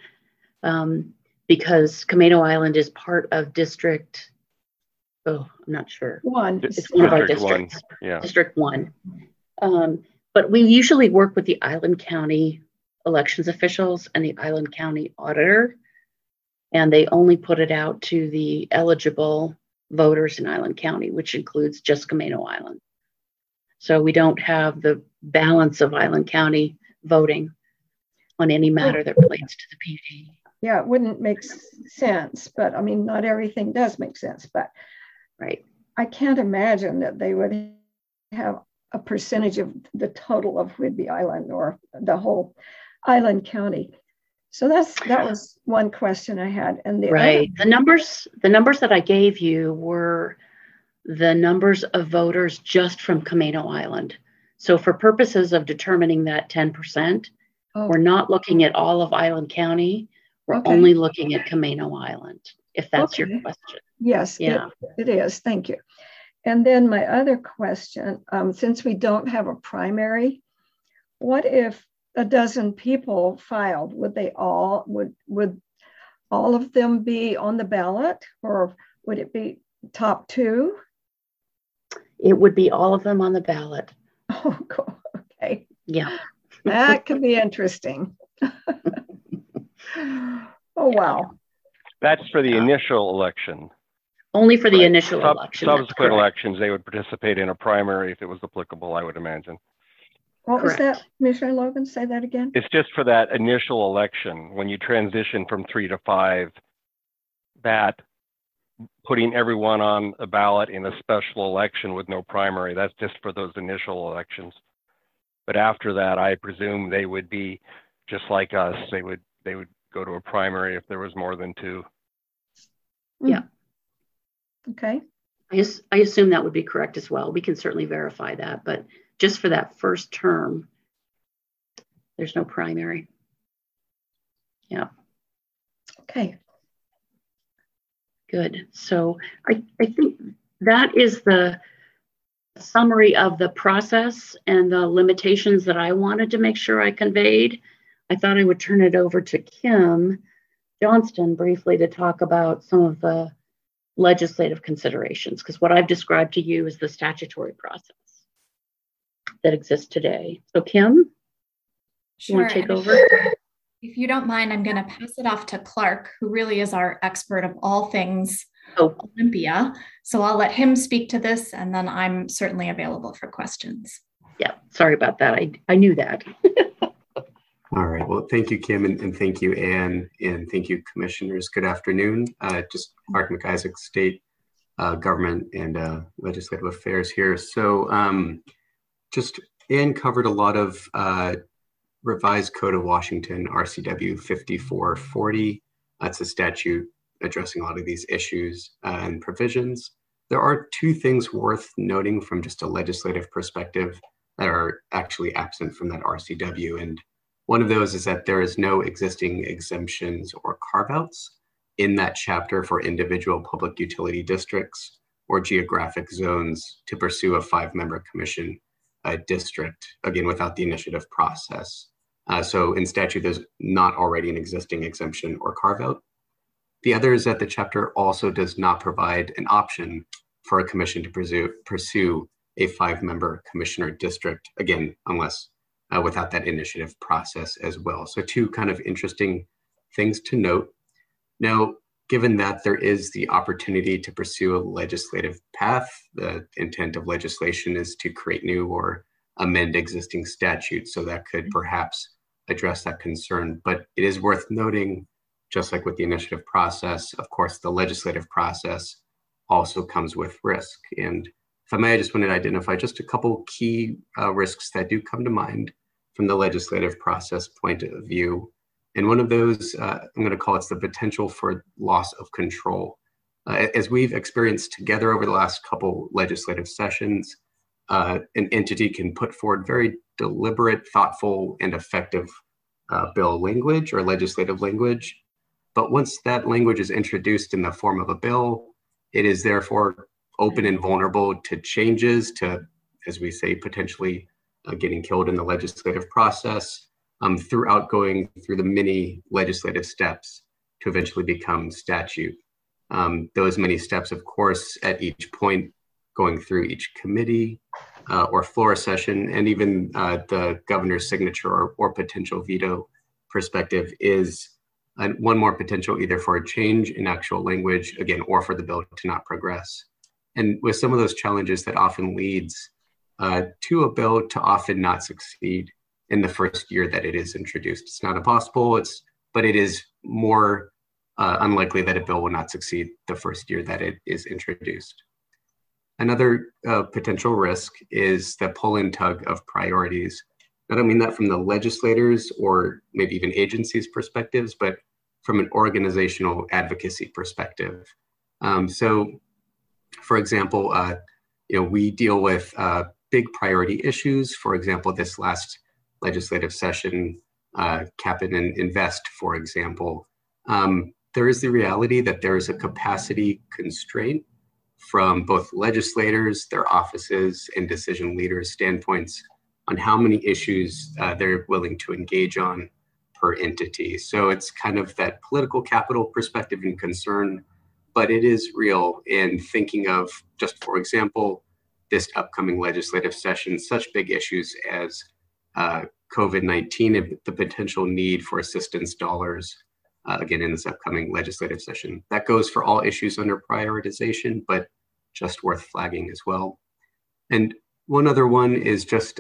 because Camino Island is part of District, I'm not sure.
1.
It's one of our districts.
1. Yeah.
District 1. But we usually work with the Island County elections officials and the Island County auditor, and they only put it out to the eligible voters in Island County, which includes just Camino Island. So we don't have the balance of Island County voting on any matter that relates to the PUD.
Yeah, it wouldn't make sense, but I mean, not everything does make sense, but
right.
I can't imagine that they would have a percentage of the total of Whidbey Island or the whole Island County. So that was one question I had. And the
right, the numbers that I gave you were the numbers of voters just from Camino Island. So for purposes of determining that 10%, we're not looking at all of Island County. We're only looking at Camino Island, if that's your question.
Yes,
yeah,
it is. Thank you. And then my other question, since we don't have a primary, what if a dozen people filed? Would all of them be on the ballot, or would it be top 2?
It would be all of them on the ballot.
Oh, cool. Okay.
Yeah.
That could be interesting. Oh, wow.
That's for the initial election.
Only for the initial election.
Subsequent elections, they would participate in a primary if it was applicable, I would imagine.
What was that, Commissioner Logan? Say that again.
It's just for that initial election. When you transition from 3 to 5, that putting everyone on a ballot in a special election with no primary, that's just for those initial elections. But after that, I presume they would be just like us. They would go to a primary if there was more than 2.
Yeah.
Okay.
I assume that would be correct as well. We can certainly verify that, but just for that first term, there's no primary. Yeah.
Okay.
Good. So I think that is the summary of the process and the limitations that I wanted to make sure I conveyed. I thought I would turn it over to Kim Johnston briefly to talk about some of the legislative considerations, because what I've described to you is the statutory process that exists today. So Kim, you want to take over?
If you don't mind, I'm going to pass it off to Clark, who really is our expert of all things Olympia. So I'll let him speak to this, and then I'm certainly available for questions.
Yeah, sorry about that. I knew that.
All right. Well, thank you, Kim, and thank you, Anne, and thank you, commissioners. Good afternoon. Just Clark McIsaac, State Government and Legislative Affairs here. So just Anne covered a lot of Revised Code of Washington, RCW 5440. That's a statute addressing a lot of these issues and provisions. There are 2 things worth noting from just a legislative perspective that are actually absent from that RCW. And one of those is that there is no existing exemptions or carve-outs in that chapter for individual public utility districts or geographic zones to pursue a 5-member commission district, again, without the initiative process. So in statute, there's not already an existing exemption or carve-out. The other is that the chapter also does not provide an option for a commission to pursue a 5-member commissioner district, again, unless without that initiative process as well. So 2 kind of interesting things to note. Now, given that there is the opportunity to pursue a legislative path, the intent of legislation is to create new or amend existing statutes. So that could perhaps address that concern. But it is worth noting, just like with the initiative process, of course, the legislative process also comes with risk. And if I may, I just wanted to identify just a couple key risks that do come to mind from the legislative process point of view. And one of those, I'm going to call it the potential for loss of control. As we've experienced together over the last couple legislative sessions, an entity can put forward very deliberate, thoughtful, and effective bill language or legislative language. But once that language is introduced in the form of a bill, it is therefore open and vulnerable to changes, to, as we say, potentially getting killed in the legislative process, throughout going through the many legislative steps to eventually become statute. Those many steps, of course, at each point, going through each committee or floor session, and even the governor's signature or potential veto perspective is one more potential either for a change in actual language, again, or for the bill to not progress. And with some of those challenges, that often leads to a bill to often not succeed in the first year that it is introduced. It's not impossible, but it is more unlikely that a bill will not succeed the first year that it is introduced. Another potential risk is the pull and tug of priorities. I don't mean that from the legislators or maybe even agencies' perspectives, but from an organizational advocacy perspective. So, for example, we deal with big priority issues. For example, this last legislative session, Cap and Invest, for example, there is the reality that there is a capacity constraint from both legislators, their offices, and decision leaders' standpoints on how many issues they're willing to engage on per entity. So it's kind of that political capital perspective and concern, but it is real in thinking of, just for example, this upcoming legislative session, such big issues as COVID-19 and the potential need for assistance dollars, again, in this upcoming legislative session. That goes for all issues under prioritization, but just worth flagging as well. And one other one is just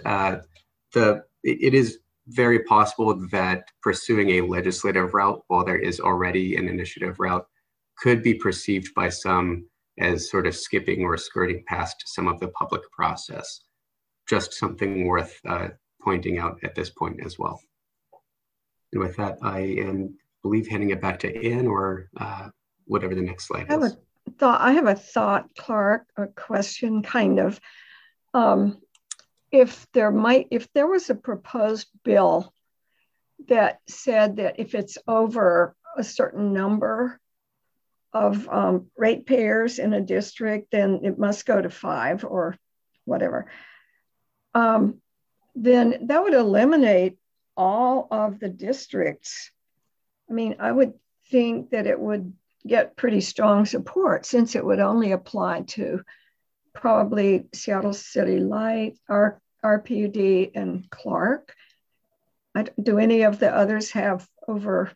it is very possible that pursuing a legislative route while there is already an initiative route could be perceived by some as sort of skipping or skirting past some of the public process. Just something worth pointing out at this point as well. And with that, I believe handing it back to Ann or whatever the next slide is.
I have a thought, Clark, a question kind of. If there was a proposed bill that said that if it's over a certain number of ratepayers in a district, then it must go to 5 or whatever, then that would eliminate all of the districts. I mean, I would think that it would get pretty strong support since it would only apply to probably Seattle City Light, RPUD, and Clark. Do any of the others have over,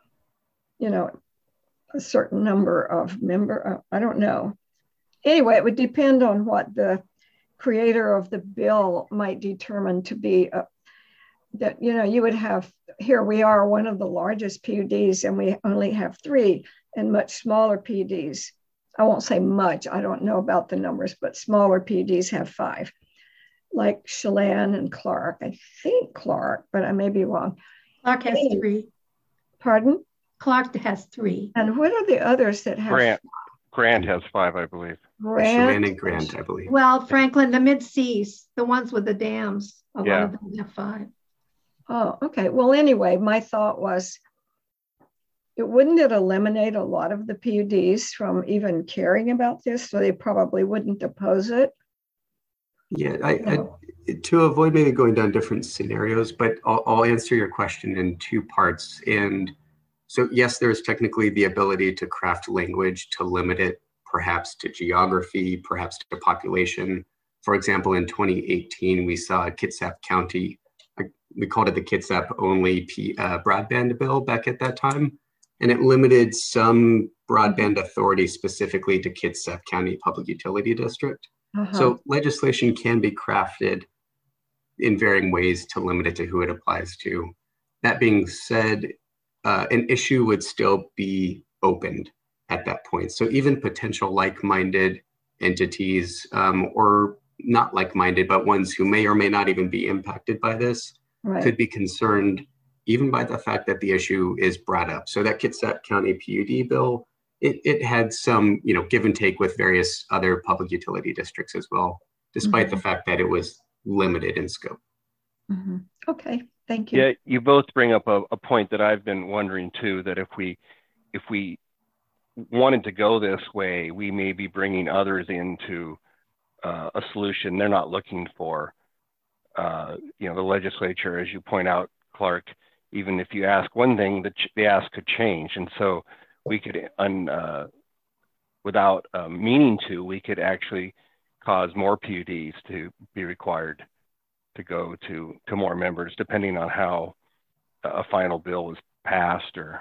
a certain number of I don't know. Anyway, it would depend on what the creator of the bill might determine to be that, you would have, here we are one of the largest PUDs and we only have 3 and much smaller PUDs. I won't say much, I don't know about the numbers, but smaller PUDs have 5, like Chelan and Clark. I think Clark, but I may be wrong.
Clark has 3.
Pardon?
Clark has 3.
And what are the others that have?
Grant has 5, I believe.
Chelan and Grant, I believe.
Well, Franklin, the mid-seas, the ones with the dams, a lot of them have 5.
Oh, okay. Well, anyway, my thought was, wouldn't it eliminate a lot of the PUDs from even caring about this? So they probably wouldn't oppose it.
Yeah, to avoid maybe going down different scenarios, but I'll answer your question in 2 parts. And so, yes, there's technically the ability to craft language to limit it, perhaps to geography, perhaps to population. For example, in 2018, we saw Kitsap County, we called it the Kitsap only broadband bill back at that time. And it limited some broadband authority specifically to Kitsap County Public Utility District. So legislation can be crafted in varying ways to limit it to who it applies to. That being said, an issue would still be opened at that point. So even potential like-minded entities or not like-minded, but ones who may or may not even be impacted by this could be concerned even by the fact that the issue is brought up. So that Kitsap County PUD bill, it had some, give and take with various other public utility districts as well, despite the fact that it was limited in scope.
Okay, thank you.
Yeah, you both bring up a point that I've been wondering too, that if we wanted to go this way, we may be bringing others into a solution they're not looking for. The legislature, as you point out, Clark, even if you ask one thing, the ask could change. And so we could, without meaning to, we could actually cause more PUDs to be required to go to more members, depending on how a final bill is passed or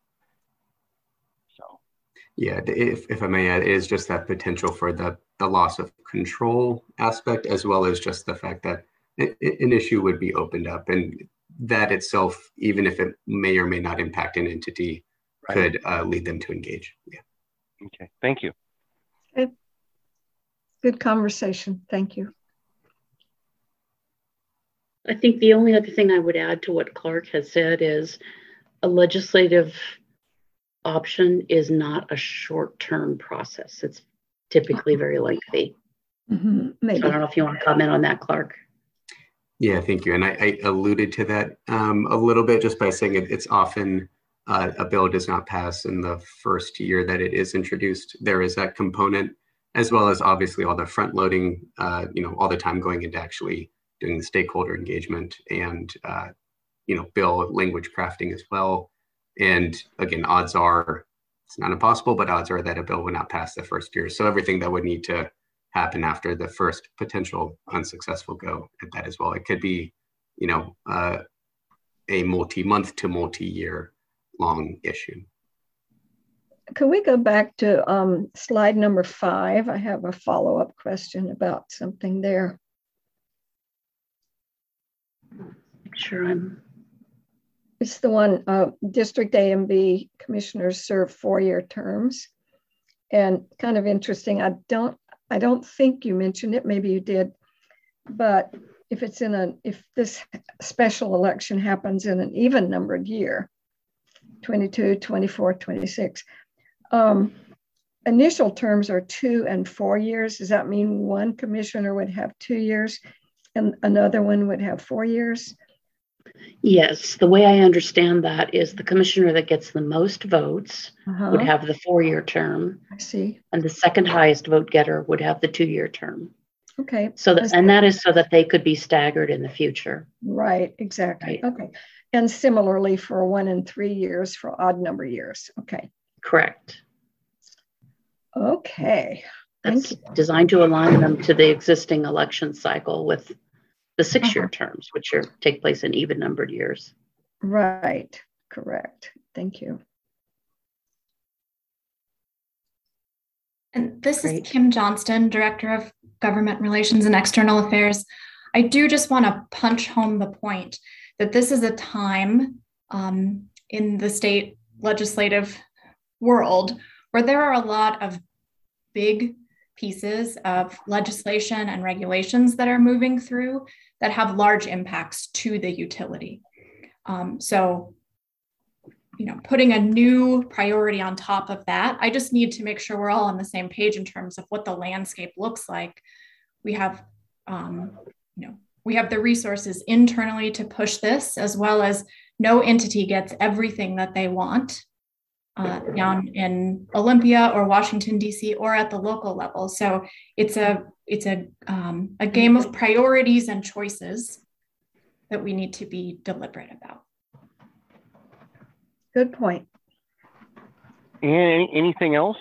so.
Yeah, if I may add, it is just that potential for the loss of control aspect, as well as just the fact that an issue would be opened up, and that itself, even if it may or may not impact an entity, could lead them to engage. Yeah.
Okay, thank you.
Okay. Good conversation. Thank you.
I think the only other thing I would add to what Clark has said is a legislative option is not a short-term process. It's typically very lengthy.
Maybe.
So I don't know if you want to comment on that, Clark.
Yeah, thank you. And I alluded to that a little bit just by saying it's often a bill does not pass in the first year that it is introduced. There is that component, as well as obviously all the front loading, all the time going into actually doing the stakeholder engagement and, bill language crafting as well. And again, odds are, it's not impossible, but odds are that a bill would not pass the first year. So everything that would need to happen after the first potential unsuccessful go at that as well. It could be, a multi-month to multi-year long issue.
Can we go back to slide number 5? I have a follow-up question about something there.
Sure.
It's the one, District A and B commissioners serve 4-year terms. And kind of interesting, I don't think you mentioned it, maybe you did, but if this special election happens in an even numbered year, 22, 24, 26, initial terms are 2 and 4 years. Does that mean one commissioner would have 2 years and another one would have 4 years?
Yes, the way I understand that is the commissioner that gets the most votes would have the 4-year term.
I see.
And the second highest vote getter would have the 2-year term.
Okay.
So that is so that they could be staggered in the future.
Right, exactly.
Right.
Okay. And similarly for 1 and 3 years for odd number years. Okay.
Correct.
Okay.
That's designed to align them to the existing election cycle with the 6-year terms, which take place in even numbered years.
Right. Correct. Thank you.
And this is Kim Johnston, Director of Government Relations and External Affairs. I do just want to punch home the point that this is a time in the state legislative world where there are a lot of big pieces of legislation and regulations that are moving through that have large impacts to the utility. So, putting a new priority on top of that, I just need to make sure we're all on the same page in terms of what the landscape looks like. We have, we have the resources internally to push this, as well as no entity gets everything that they want down in Olympia or Washington, D.C. or at the local level. So it's a game of priorities and choices that we need to be deliberate about.
Good point.
And anything else?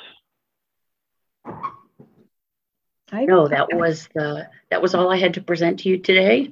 No, that was all I had to present to you today.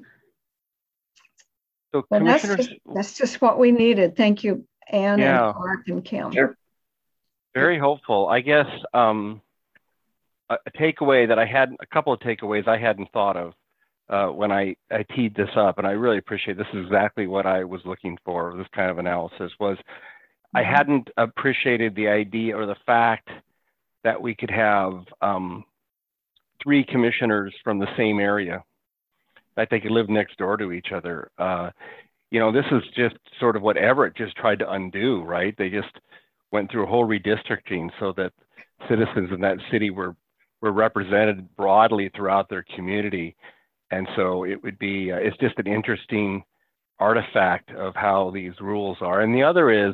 So
well, that's just what we needed. Thank you, Ann and Clark and Kim.
Sure.
Very helpful. I guess a takeaway that I had, a couple of takeaways I hadn't thought of when I teed this up, and I really appreciate this is exactly what I was looking for, this kind of analysis, was I hadn't appreciated the idea or the fact that we could have 3 commissioners from the same area, that they could live next door to each other. This is just sort of what Everett just tried to undo, right? They just went through a whole redistricting so that citizens in that city were represented broadly throughout their community. And so it would be, it's just an interesting artifact of how these rules are. And the other is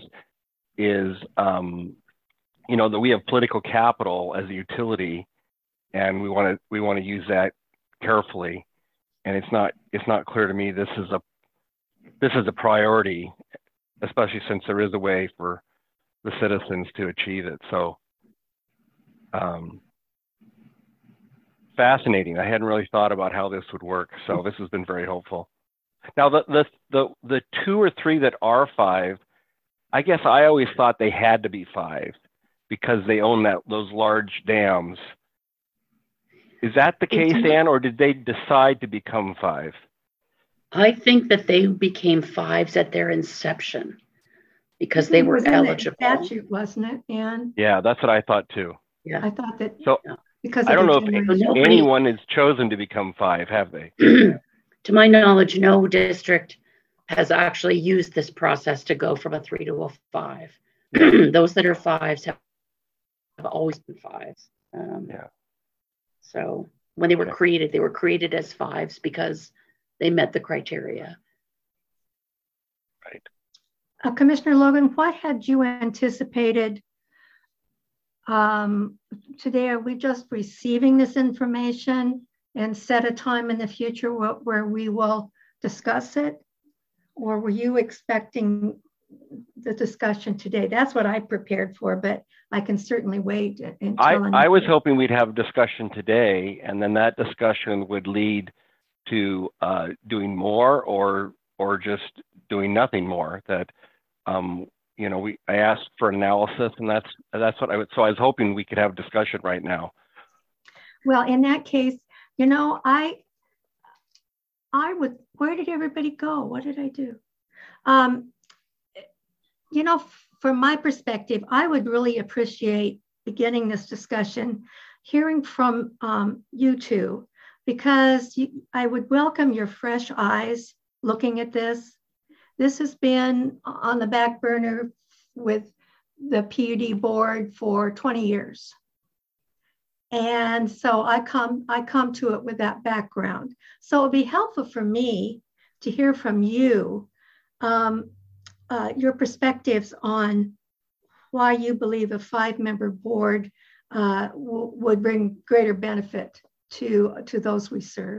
that we have political capital as a utility, and we want to use that carefully. And it's not clear to me this is a priority, especially since there is a way for the citizens to achieve it. So fascinating. I hadn't really thought about how this would work. So this has been very helpful. Now the 2 or 3 that are 5, I guess I always thought they had to be 5 because they own those large dams. Is that the case, Ann, or did they decide to become 5?
I think that they became 5s at their inception because they were eligible.
Statute, wasn't it, Ann?
Yeah, that's what I thought too.
Yeah,
I thought that.
So
because
I don't know if anyone has chosen to become 5, have they?
To my knowledge, no district has actually used this process to go from a 3 to a 5. Those that are 5s have always been 5s.
Yeah.
So when they were created as 5s because they met the criteria.
Right.
Commissioner Logan, what had you anticipated today? Are we just receiving this information and set a time in the future where we will discuss it? Or were you expecting the discussion today? That's what I prepared for, but I can certainly wait until
I was hoping we'd have a discussion today, and then that discussion would lead to doing more or just doing nothing more. That I asked for analysis, and that's what I was hoping we could have a discussion right now. Well,
in that case, I would, where did everybody go? What did I do? From my perspective, I would really appreciate beginning this discussion, hearing from you two, because I would welcome your fresh eyes looking at this. This has been on the back burner with the PUD board for 20 years. And so I come to it with that background. So it'd be helpful for me to hear from you, your perspectives on why you believe a 5-member board would bring greater benefit to those we serve.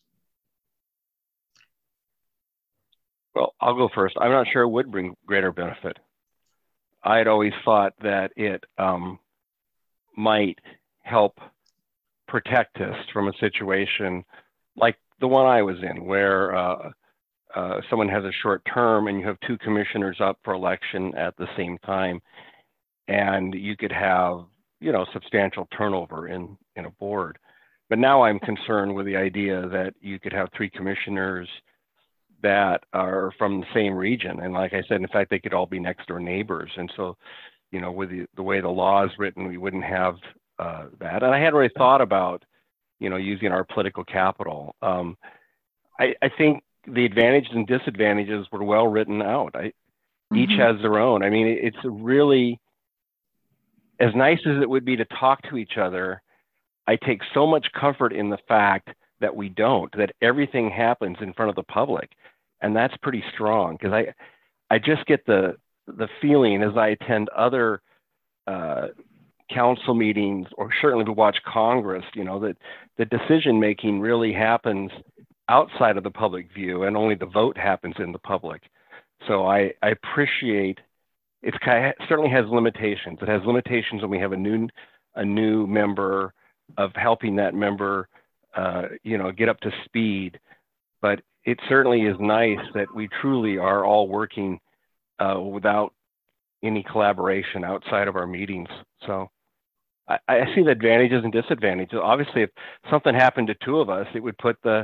Well, I'll go first. I'm not sure it would bring greater benefit. I had always thought that it might help protect us from a situation like the one I was in, where someone has a short term and you have 2 commissioners up for election at the same time, and you could have, substantial turnover in a board. But now I'm concerned with the idea that you could have 3 commissioners that are from the same region. And like I said, in fact, they could all be next door neighbors. And so, with the way the law is written, we wouldn't have that. And I hadn't really thought about, using our political capital. I think the advantages and disadvantages were well written out. Each has their own. I mean, it's really, as nice as it would be to talk to each other, I take so much comfort in the fact that we don't, that everything happens in front of the public. And that's pretty strong, because I just get the feeling as I attend other council meetings, or certainly to watch Congress, that the decision-making really happens outside of the public view, and only the vote happens in the public. So I appreciate, it certainly has limitations. It has limitations when we have a new member, of helping that member, get up to speed. But it certainly is nice that we truly are all working without any collaboration outside of our meetings. So I see the advantages and disadvantages. Obviously, if something happened to 2 of us, it would put the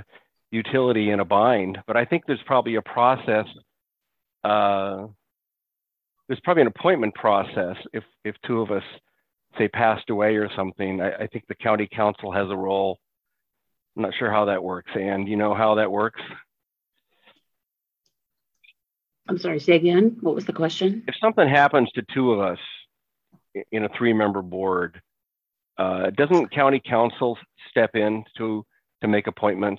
utility in a bind, but I think there's probably a process. There's probably an appointment process if two of us, say, passed away or something. I think the county council has a role. I'm not sure how that works. Ann, do you know how that works?
I'm sorry, say again. What was the question?
If something happens to two of us in a 3-member board, doesn't county council step in to make appointments?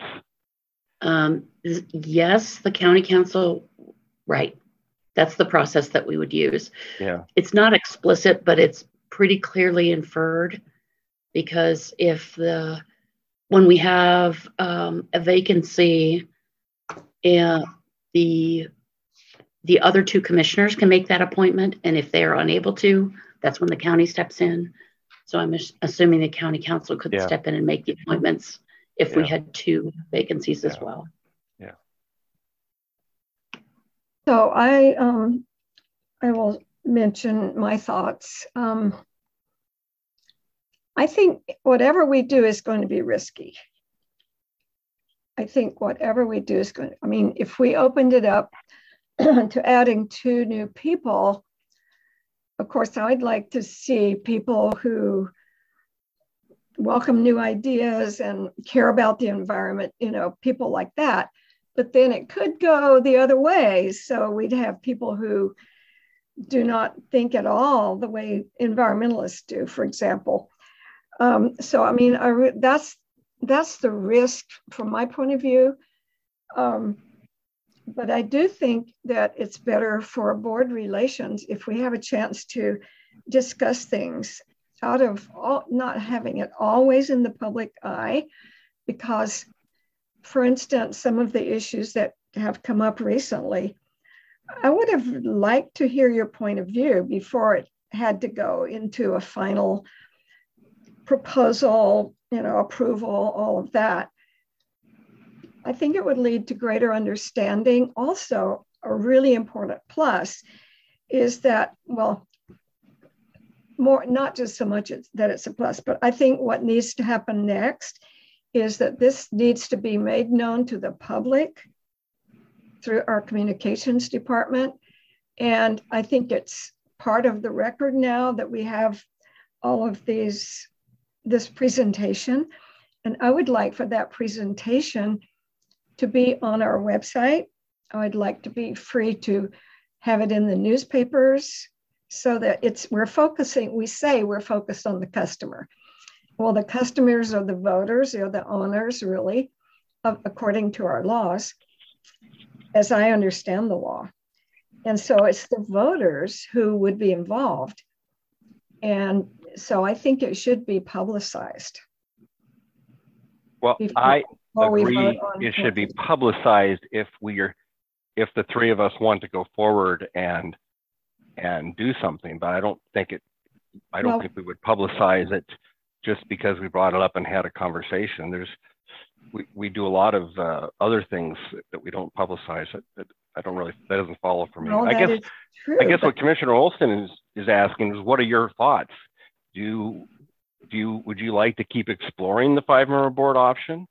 Yes, the county council, right. That's the process that we would use.
Yeah.
It's not explicit, but it's pretty clearly inferred, because when we have a vacancy, and the other 2 commissioners can make that appointment, and if they are unable to, that's when the county steps in. So I'm assuming the county council could step in and make the appointments if we had 2 vacancies as well.
Yeah.
So I will mention my thoughts. I think whatever we do is going to be risky. I think whatever we do is going to, I mean, if we opened it up to adding 2 new people, of course, I'd like to see people who welcome new ideas and care about the environment, you know, people like that. But then it could go the other way. So we'd have people who do not think at all the way environmentalists do, for example. So, I mean, that's the risk from my point of view. But I do think that it's better for board relations if we have a chance to discuss things out of not having it always in the public eye, because, for instance, some of the issues that have come up recently, I would have liked to hear your point of view before it had to go into a final proposal, you know, approval, all of that. I think it would lead to greater understanding. Also, a really important plus is that, well, more, not just so much that it's a plus, but I think what needs to happen next is that this needs to be made known to the public through our communications department. And I think it's part of the record now that we have all of this presentation. And I would like for that presentation to be on our website. I would like to be free to have it in the newspapers so that we're focused on the customer. Well, the customers are the voters, they're the owners, really, according to our laws, as I understand the law. And so it's the voters who would be involved. And so I think it should be publicized.
Well, I agree it should be publicized if the 3 of us want to go forward and do something, but I don't think we would publicize it just because we brought it up and had a conversation. We do a lot of other things that we don't publicize. That doesn't follow for me.
No,
I guess what Commissioner Olson is asking is, what are your thoughts? Would you like to keep exploring the 5-member board option?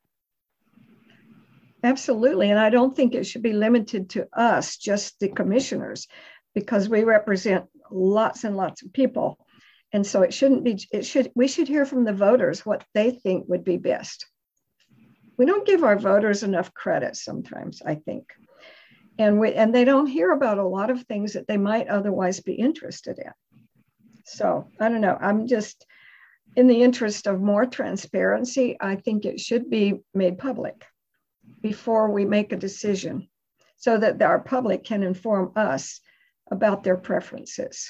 Absolutely, and I don't think it should be limited to us, just the commissioners, because we represent lots and lots of people. And so we should hear from the voters what they think would be best. We don't give our voters enough credit sometimes, I think. And they don't hear about a lot of things that they might otherwise be interested in. So I don't know, I'm just, in the interest of more transparency, I think it should be made public before we make a decision so that our public can inform us about their preferences.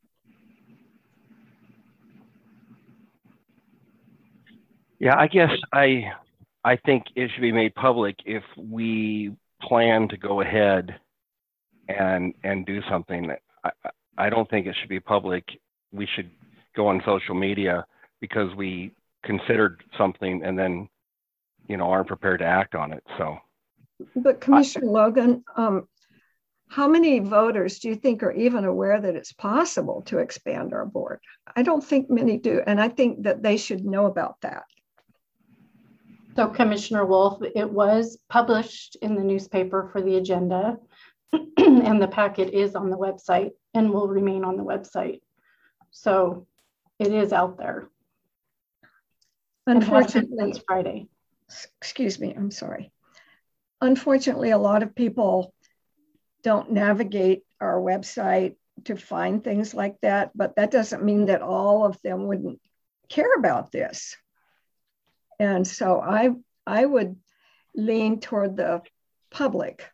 Yeah, I guess I think it should be made public if we plan to go ahead and do something. I don't think it should be public. We should go on social media because we considered something and then, aren't prepared to act on it. So,
but Commissioner Logan, how many voters do you think are even aware that it's possible to expand our board? I don't think many do, and I think that they should know about that.
So Commissioner Wolf, it was published in the newspaper for the agenda and the packet is on the website and will remain on the website. So it is out there.
Unfortunately,
since Friday.
Excuse me, I'm sorry. Unfortunately, a lot of people don't navigate our website to find things like that, but that doesn't mean that all of them wouldn't care about this. And so I would lean toward the public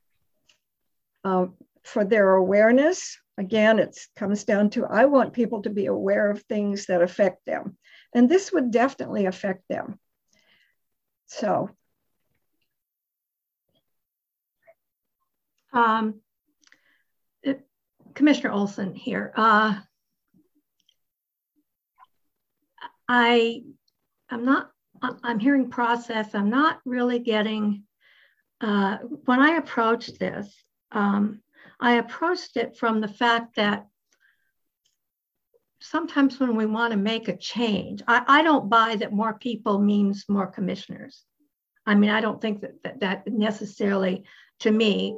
for their awareness. Again, it comes down to, I want people to be aware of things that affect them. And this would definitely affect them. So.
Commissioner Olson here. I'm hearing process. I'm not really getting, when I approached this, I approached it from the fact that sometimes when we want to make a change, I don't buy that more people means more commissioners. I mean, I don't think that necessarily, to me,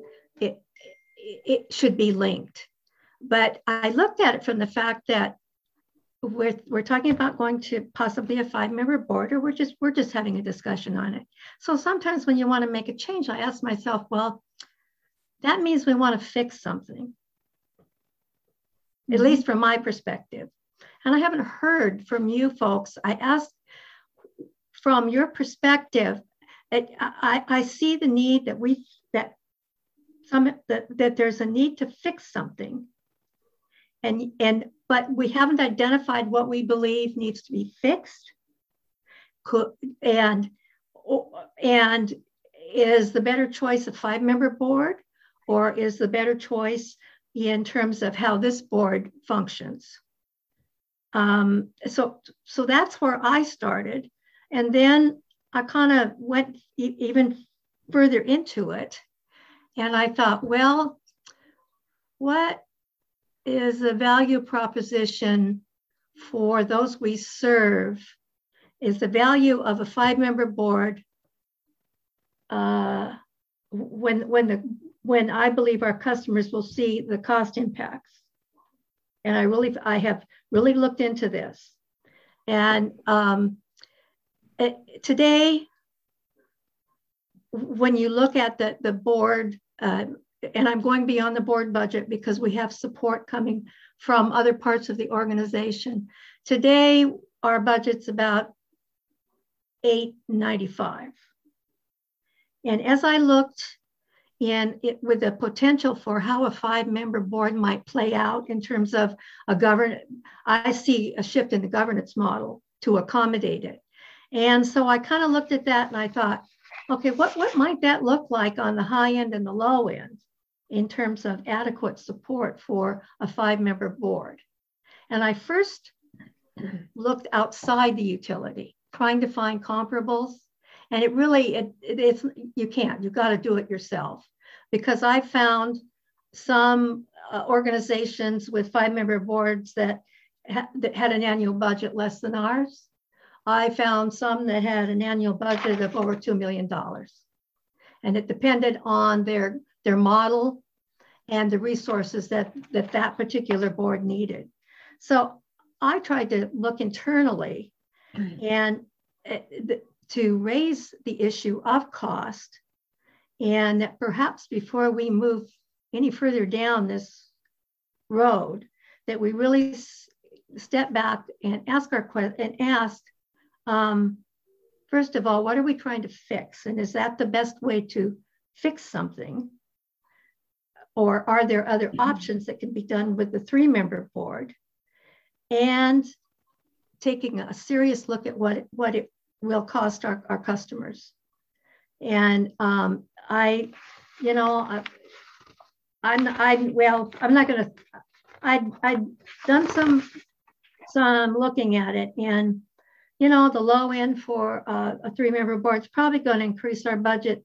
it should be linked. But I looked at it from the fact that we're talking about going to possibly a 5-member board, or we're just having a discussion on it. So sometimes when you want to make a change, I ask myself, well, that means we want to fix something, at least from my perspective. And I haven't heard from you folks. I asked from your perspective, I see the need that there's a need to fix something. But we haven't identified what we believe needs to be fixed. And is the better choice a 5-member board, or is the better choice in terms of how this board functions? So that's where I started. And then I kind of went even further into it. And I thought, well, what is the value proposition for those we serve? Is the value of a 5-member board when I believe our customers will see the cost impacts? And I have really looked into this. And today, when you look at the board, and I'm going beyond the board budget because we have support coming from other parts of the organization. Today, our budget's about $895. And as I looked with the potential for how a 5-member board might play out in terms of I see a shift in the governance model to accommodate it. And so I kind of looked at that and I thought, okay, what might that look like on the high end and the low end in terms of adequate support for a 5-member board? And I first looked outside the utility, trying to find comparables. And it really, you can't, you've got to do it yourself. Because I found some organizations with 5-member boards that had an annual budget less than ours. I found some that had an annual budget of over $2 million. And it depended on their model and the resources that particular board needed. So I tried to look internally and to raise the issue of cost, and that perhaps before we move any further down this road, that we really step back and ask our question and ask, first of all, what are we trying to fix? And is that the best way to fix something? Or are there other options that can be done with the 3-member board? And taking a serious look at what it will cost our customers. And I'd done some looking at it, and the low end for a 3-member board is probably going to increase our budget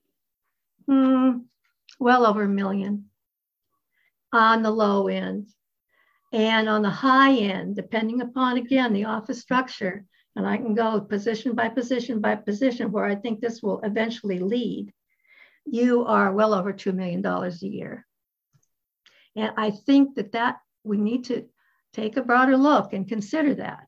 well over $1 million on the low end. And on the high end, depending upon, again, the office structure, and I can go position by position by position where I think this will eventually lead, you are well over $2 million a year. And I think that we need to take a broader look and consider that.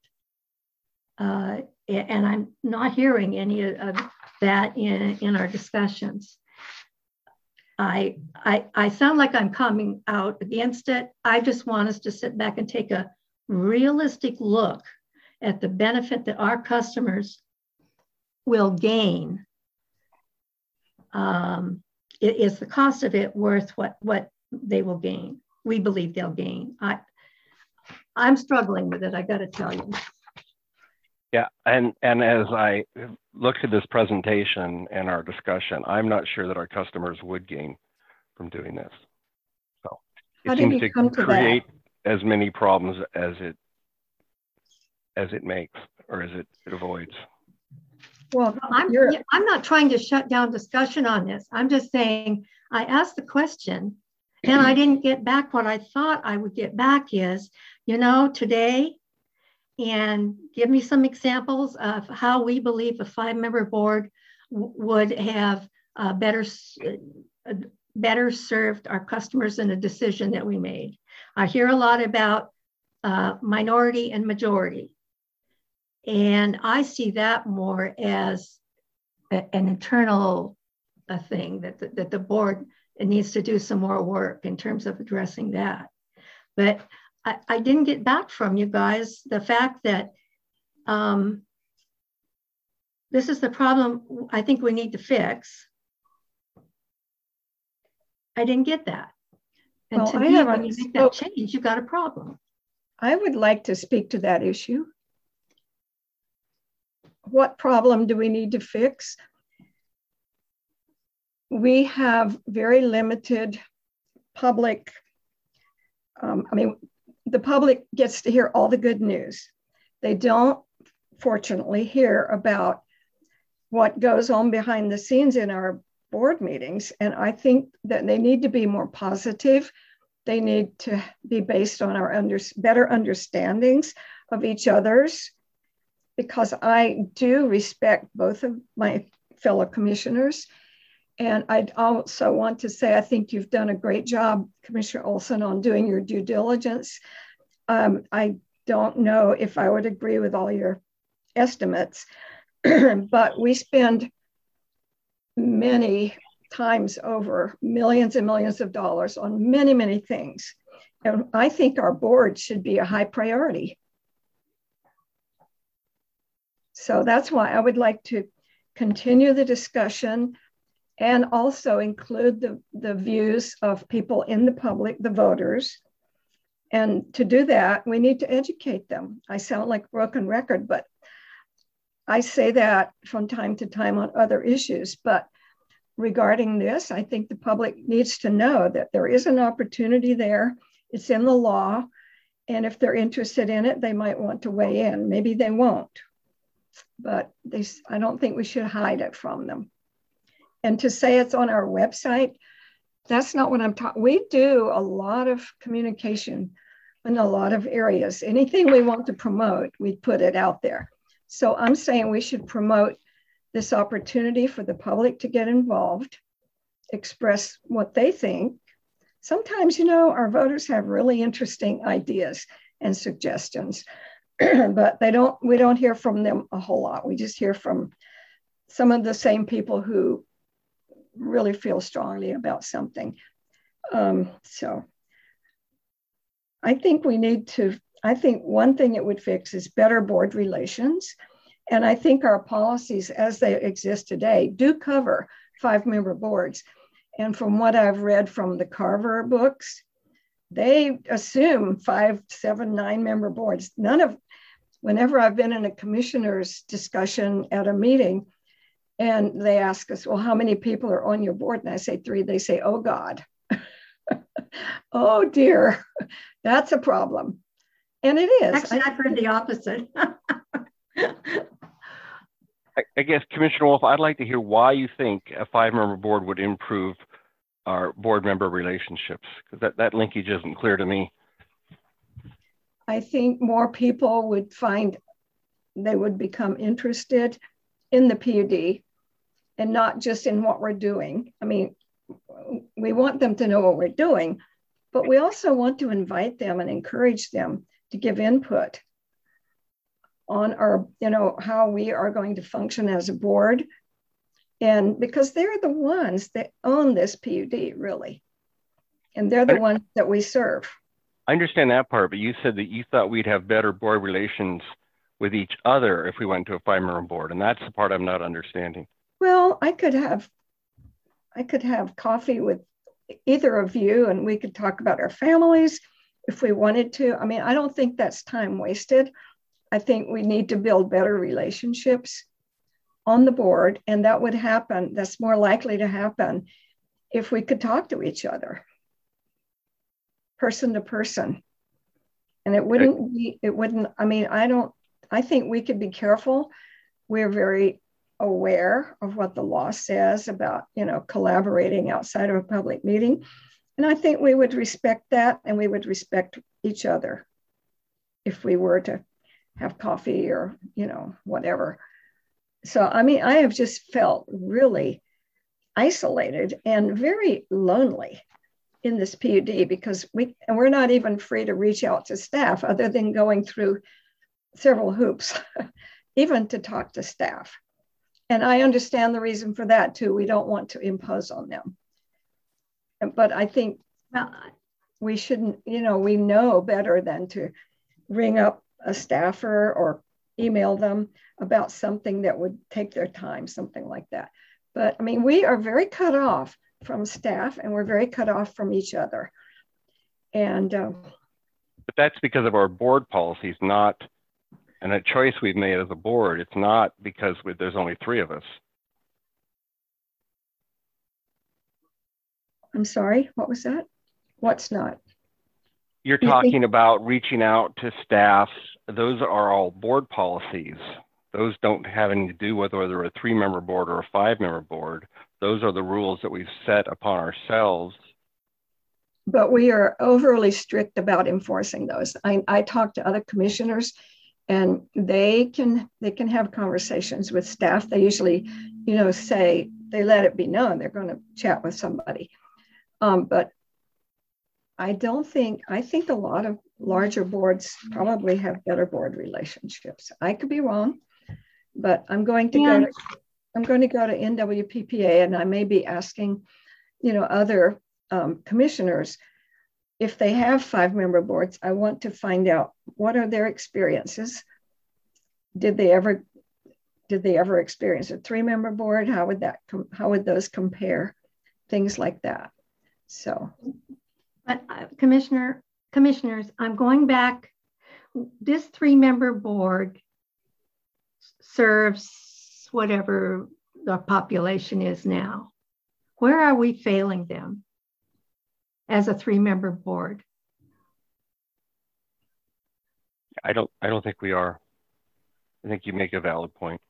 And I'm not hearing any of that in our discussions. I sound like I'm coming out against it. I just want us to sit back and take a realistic look at the benefit that our customers will gain. Is the cost of it worth what they will gain? We believe they'll gain. I'm struggling with it, I got to tell you.
Yeah, and as I looked at this presentation and our discussion, I'm not sure that our customers would gain from doing this. So it seems to create as many problems as it makes, or as it avoids.
Well, I'm not trying to shut down discussion on this. I'm just saying I asked the question and I didn't get back what I thought I would get back is, today, and give me some examples of how we believe a 5-member board would have better served our customers in a decision that we made. I hear a lot about minority and majority. And I see that more as an internal thing that the board needs to do some more work in terms of addressing that. But I didn't get back from you guys the fact that this is the problem I think we need to fix. I didn't get that. And to me, when you make that change, you got a problem.
I would like to speak to that issue. What problem do we need to fix? We have very limited public, the public gets to hear all the good news. They don't, fortunately, hear about what goes on behind the scenes in our board meetings. And I think that they need to be more positive. They need to be based on our better understandings of each other's, because I do respect both of my fellow commissioners. And I also want to say, I think you've done a great job, Commissioner Olson, on doing your due diligence. I don't know if I would agree with all your estimates, but we spend many times over millions and millions of dollars on many, many things. And I think our board should be a high priority. So that's why I would like to continue the discussion and also include the views of people in the public, the voters. And to do that, we need to educate them. I sound like a broken record, but I say that from time to time on other issues. But regarding this, I think the public needs to know that there is an opportunity there. It's in the law. And if they're interested in it, they might want to weigh in. Maybe they won't. But I don't think we should hide it from them. And to say it's on our website, that's not what I'm talking. We do a lot of communication in a lot of areas. Anything we want to promote, we put it out there. So I'm saying we should promote this opportunity for the public to get involved, express what they think. Sometimes, our voters have really interesting ideas and suggestions, but we don't hear from them a whole lot. We just hear from some of the same people who really feel strongly about something. So I think I think one thing it would fix is better board relations. And I think our policies as they exist today do cover 5-member boards. And from what I've read from the Carver books, they assume 5, 7, 9-member boards. Whenever I've been in a commissioner's discussion at a meeting, and they ask us, well, how many people are on your board? And I say 3. They say, oh, God. Oh, dear. That's a problem. And it is.
Actually, I've heard the opposite.
I guess, Commissioner Wolf, I'd like to hear why you think a 5-member board would improve our board member relationships, because that linkage isn't clear to me.
I think more people would find they would become interested in the PUD and not just in what we're doing. I mean, we want them to know what we're doing, but we also want to invite them and encourage them to give input on our, how we are going to function as a board. And because they're the ones that own this PUD, really. And they're the ones that we serve.
I understand that part, but you said that you thought we'd have better board relations with each other if we went to a 5-member board. And that's the part I'm not understanding.
Well, I could have coffee with either of you and we could talk about our families if we wanted to. I mean, I don't think that's time wasted. I think we need to build better relationships on the board, and that would happen. That's more likely to happen if we could talk to each other, person to person. And it wouldn't, I mean, I think we could be careful. We're very aware of what the law says about, collaborating outside of a public meeting. And I think we would respect that, and we would respect each other if we were to have coffee or, whatever. So, I mean, I have just felt really isolated and very lonely in this PUD because we're not even free to reach out to staff other than going through several hoops, even to talk to staff. And I understand the reason for that too. We don't want to impose on them. But I think we shouldn't, we know better than to ring up a staffer or email them about something that would take their time, something like that. But I mean, we are very cut off from staff and we're very cut off from each other. And
but that's because of our board policies, not and a choice we've made as a board. It's not because there's only 3 of us.
I'm sorry, what was that? What's not?
You're talking about reaching out to staff. Those are all board policies. Those don't have anything to do with whether a 3-member board or a 5-member board. Those are the rules that we've set upon ourselves.
But we are overly strict about enforcing those. I talk to other commissioners and they can have conversations with staff. They usually, say, they let it be known they're going to chat with somebody. But I think a lot of larger boards probably have better board relationships. I could be wrong, but I'm going to go to NWPPA, and I may be asking, other commissioners if they have 5-member boards. I want to find out what are their experiences. Did they ever experience a 3-member board? How would those compare? Things like that. So.
But commissioners, I'm going back. This 3-member board serves whatever the population is now. Where are we failing them as a 3-member board?
I don't think we are. I think you make a valid point.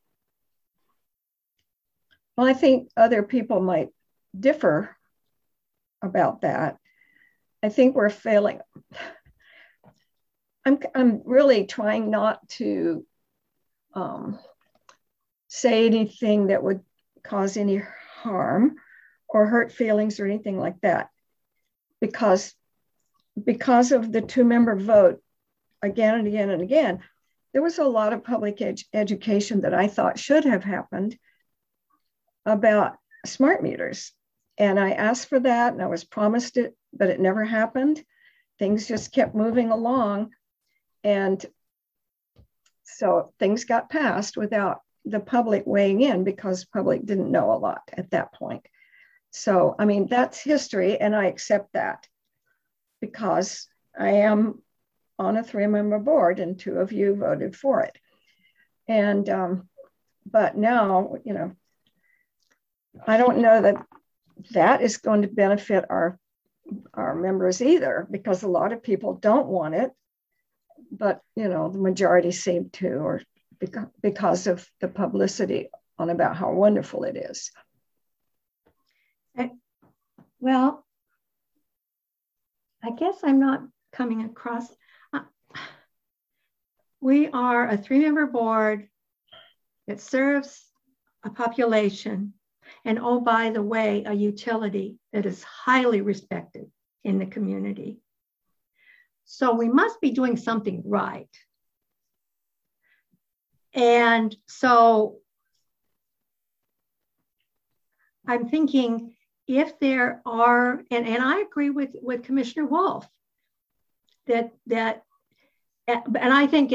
Well, I think other people might differ about that. I think we're failing. I'm really trying not to say anything that would cause any harm or hurt feelings or anything like that, because of the 2-member vote again and again and again, there was a lot of public education that I thought should have happened about smart meters. And I asked for that and I was promised it, but it never happened. Things just kept moving along. And so things got passed without the public weighing in because public didn't know a lot at that point. So, I mean, that's history and I accept that because I am on a 3-member board and 2 of you voted for it. And, but now, I don't know that is going to benefit our members either, because a lot of people don't want it, but the majority seem to, or because of the publicity on about how wonderful it is.
Well, I guess I'm not coming across. we are a 3-member board that serves a population, and oh, by the way, a utility that is highly respected in the community. So we must be doing something right. And so I'm thinking if there are, and I agree with Commissioner Wolf, that and I think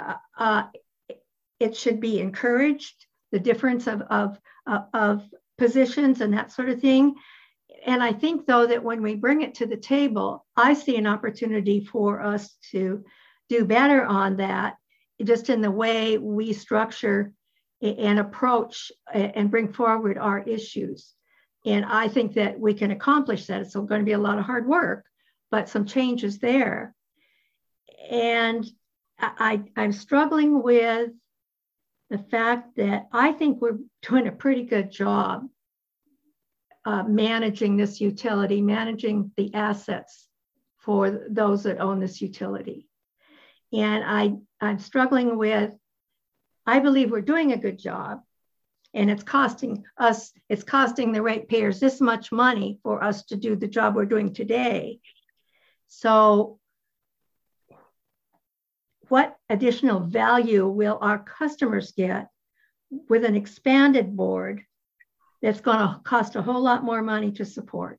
it should be encouraged, the difference of positions and that sort of thing. And I think, though, that when we bring it to the table, I see an opportunity for us to do better on that, just in the way we structure and approach and bring forward our issues. And I think that we can accomplish that. It's going to be a lot of hard work, but some changes there. And I'm struggling with the fact that I think we're doing a pretty good job managing this utility, managing the assets for those that own this utility. And I'm struggling with, I believe we're doing a good job, and it's costing the ratepayers this much money for us to do the job we're doing today. So what additional value will our customers get with an expanded board that's going to cost a whole lot more money to support?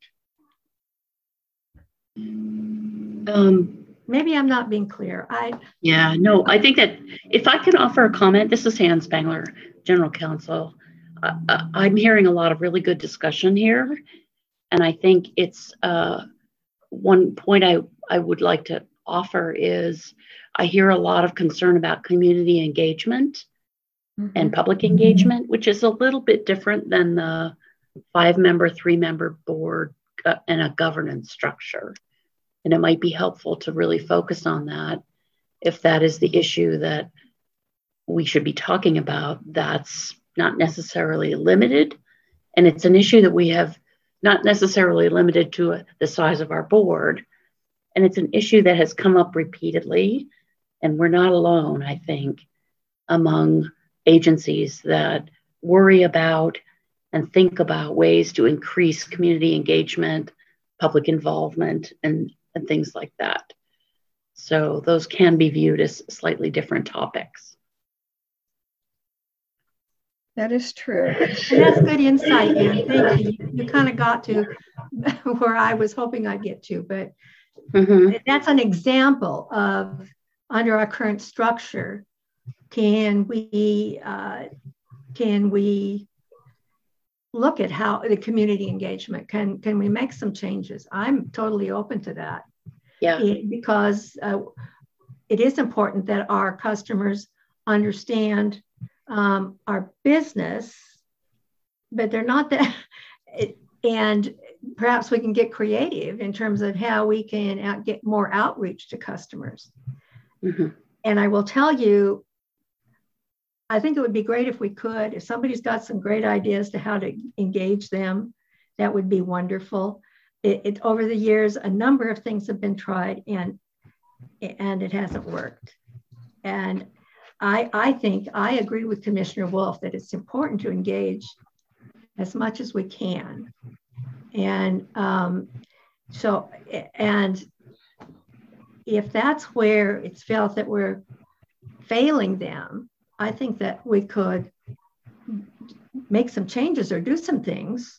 Maybe I'm not being clear.
Yeah, no, I think that if I can offer a comment, this is Ann Spangler, General Counsel. I'm hearing a lot of really good discussion here. And I think it's one point I would like to offer is I hear a lot of concern about community engagement and public engagement, which is a little bit different than the 5-member, 3-member board and a governance structure. And it might be helpful to really focus on that if that is the issue that we should be talking about. That's not necessarily limited. And it's an issue that we have not necessarily limited to the size of our board. And it's an issue that has come up repeatedly. And we're not alone, I think, among agencies that worry about and think about ways to increase community engagement, public involvement, and things like that. So those can be viewed as slightly different topics.
That is true.
And that's good insight, Ann. Thank you. You kind of got to where I was hoping I'd get to, but that's an example of, under our current structure, can we look at how the community engagement, can we make some changes? I'm totally open to that. Yeah. Because it is important that our customers understand our business, but they're not that, and perhaps we can get creative in terms of how we can get more outreach to customers. And I will tell you, I think it would be great if we could, if somebody's got some great ideas to how to engage them, that would be wonderful. Over the years, a number of things have been tried and it hasn't worked. And I think I agree with Commissioner Wolf that it's important to engage as much as we can. And and if that's where it's felt that we're failing them, I think that we could make some changes or do some things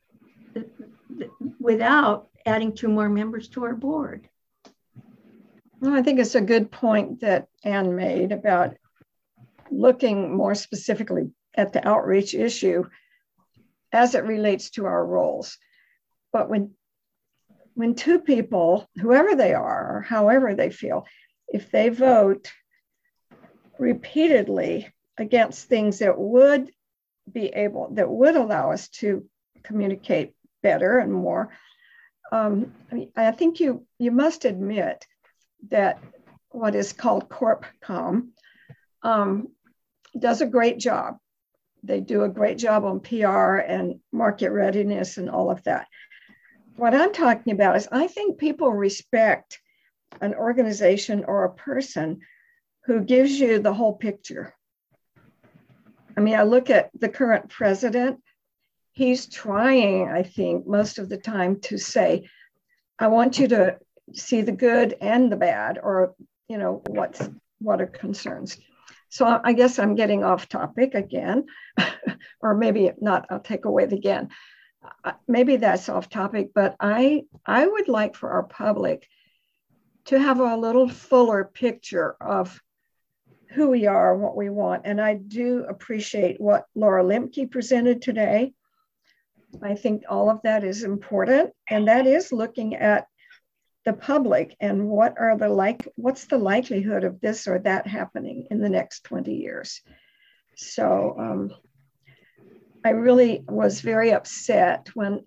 without adding 2 more members to our board.
Well, I think it's a good point that Ann made about looking more specifically at the outreach issue as it relates to our roles. But when 2 people, whoever they are, or however they feel, if they vote repeatedly against things that would allow us to communicate better and more, I think you must admit that what is called CorpCom does a great job. They do a great job on PR and market readiness and all of that. What I'm talking about is I think people respect an organization or a person who gives you the whole picture. I mean, I look at the current president, he's trying, I think, most of the time to say, I want you to see the good and the bad, or, you know, what are concerns. So I guess I'm getting off topic again, or maybe not, I'll take away the again. Maybe that's off topic, but I would like for our public to have a little fuller picture of who we are, what we want. And I do appreciate what Laura Lemke presented today. I think all of that is important, and that is looking at the public and what's the likelihood of this or that happening in the next 20 years. So I really was very upset when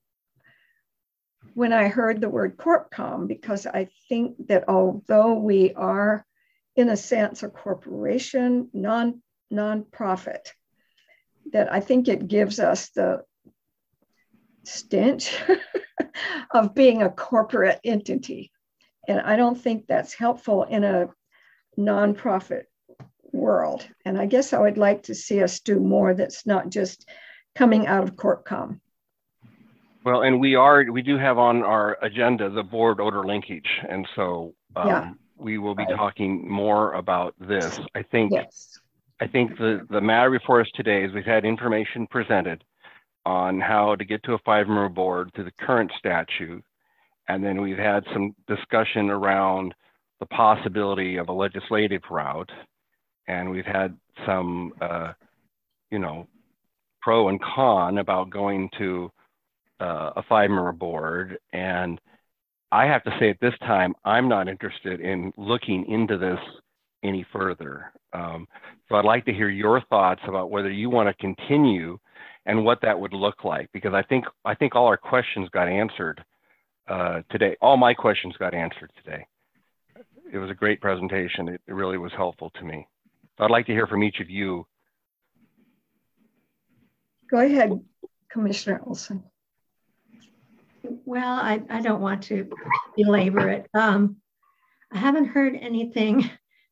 I heard the word CorpCom, because I think that although we are, in a sense, a corporation, non-profit, that I think it gives us the stench of being a corporate entity. And I don't think that's helpful in a nonprofit world. And I guess I would like to see us do more that's not just coming out of CorpCom.
Well, and we do have on our agenda the board odor linkage. And so we will be talking more about this. I think the matter before us today is we've had information presented on how to get to a 5-member board through the current statute. And then we've had some discussion around the possibility of a legislative route. And we've had some, pro and con about going to a 5-member board. And I have to say at this time, I'm not interested in looking into this any further. So I'd like to hear your thoughts about whether you want to continue and what that would look like, because I think all our questions got answered today. All my questions got answered today. It was a great presentation. It really was helpful to me. So I'd like to hear from each of you.
Go ahead, Commissioner Olson.
Well, I don't want to belabor it. I haven't heard anything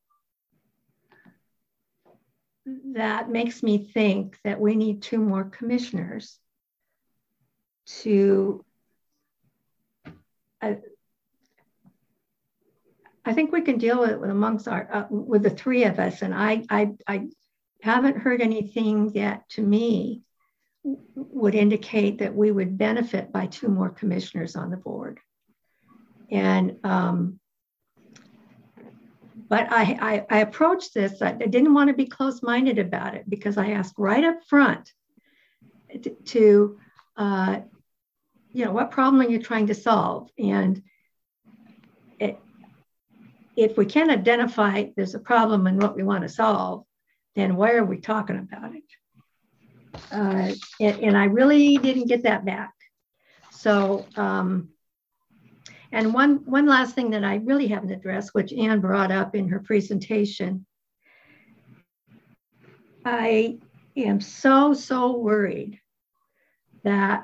that makes me think that we need 2 more commissioners to, I think we can deal with it amongst with the 3 of us. And I haven't heard anything that to me would indicate that we would benefit by 2 more commissioners on the board. And, but I approached this, I didn't want to be close-minded about it, because I asked right up front to what problem are you trying to solve? And if we can't identify there's a problem and what we want to solve, then why are we talking about it? And I really didn't get that back. So, and one last thing that I really haven't addressed, which Anne brought up in her presentation, I am so worried that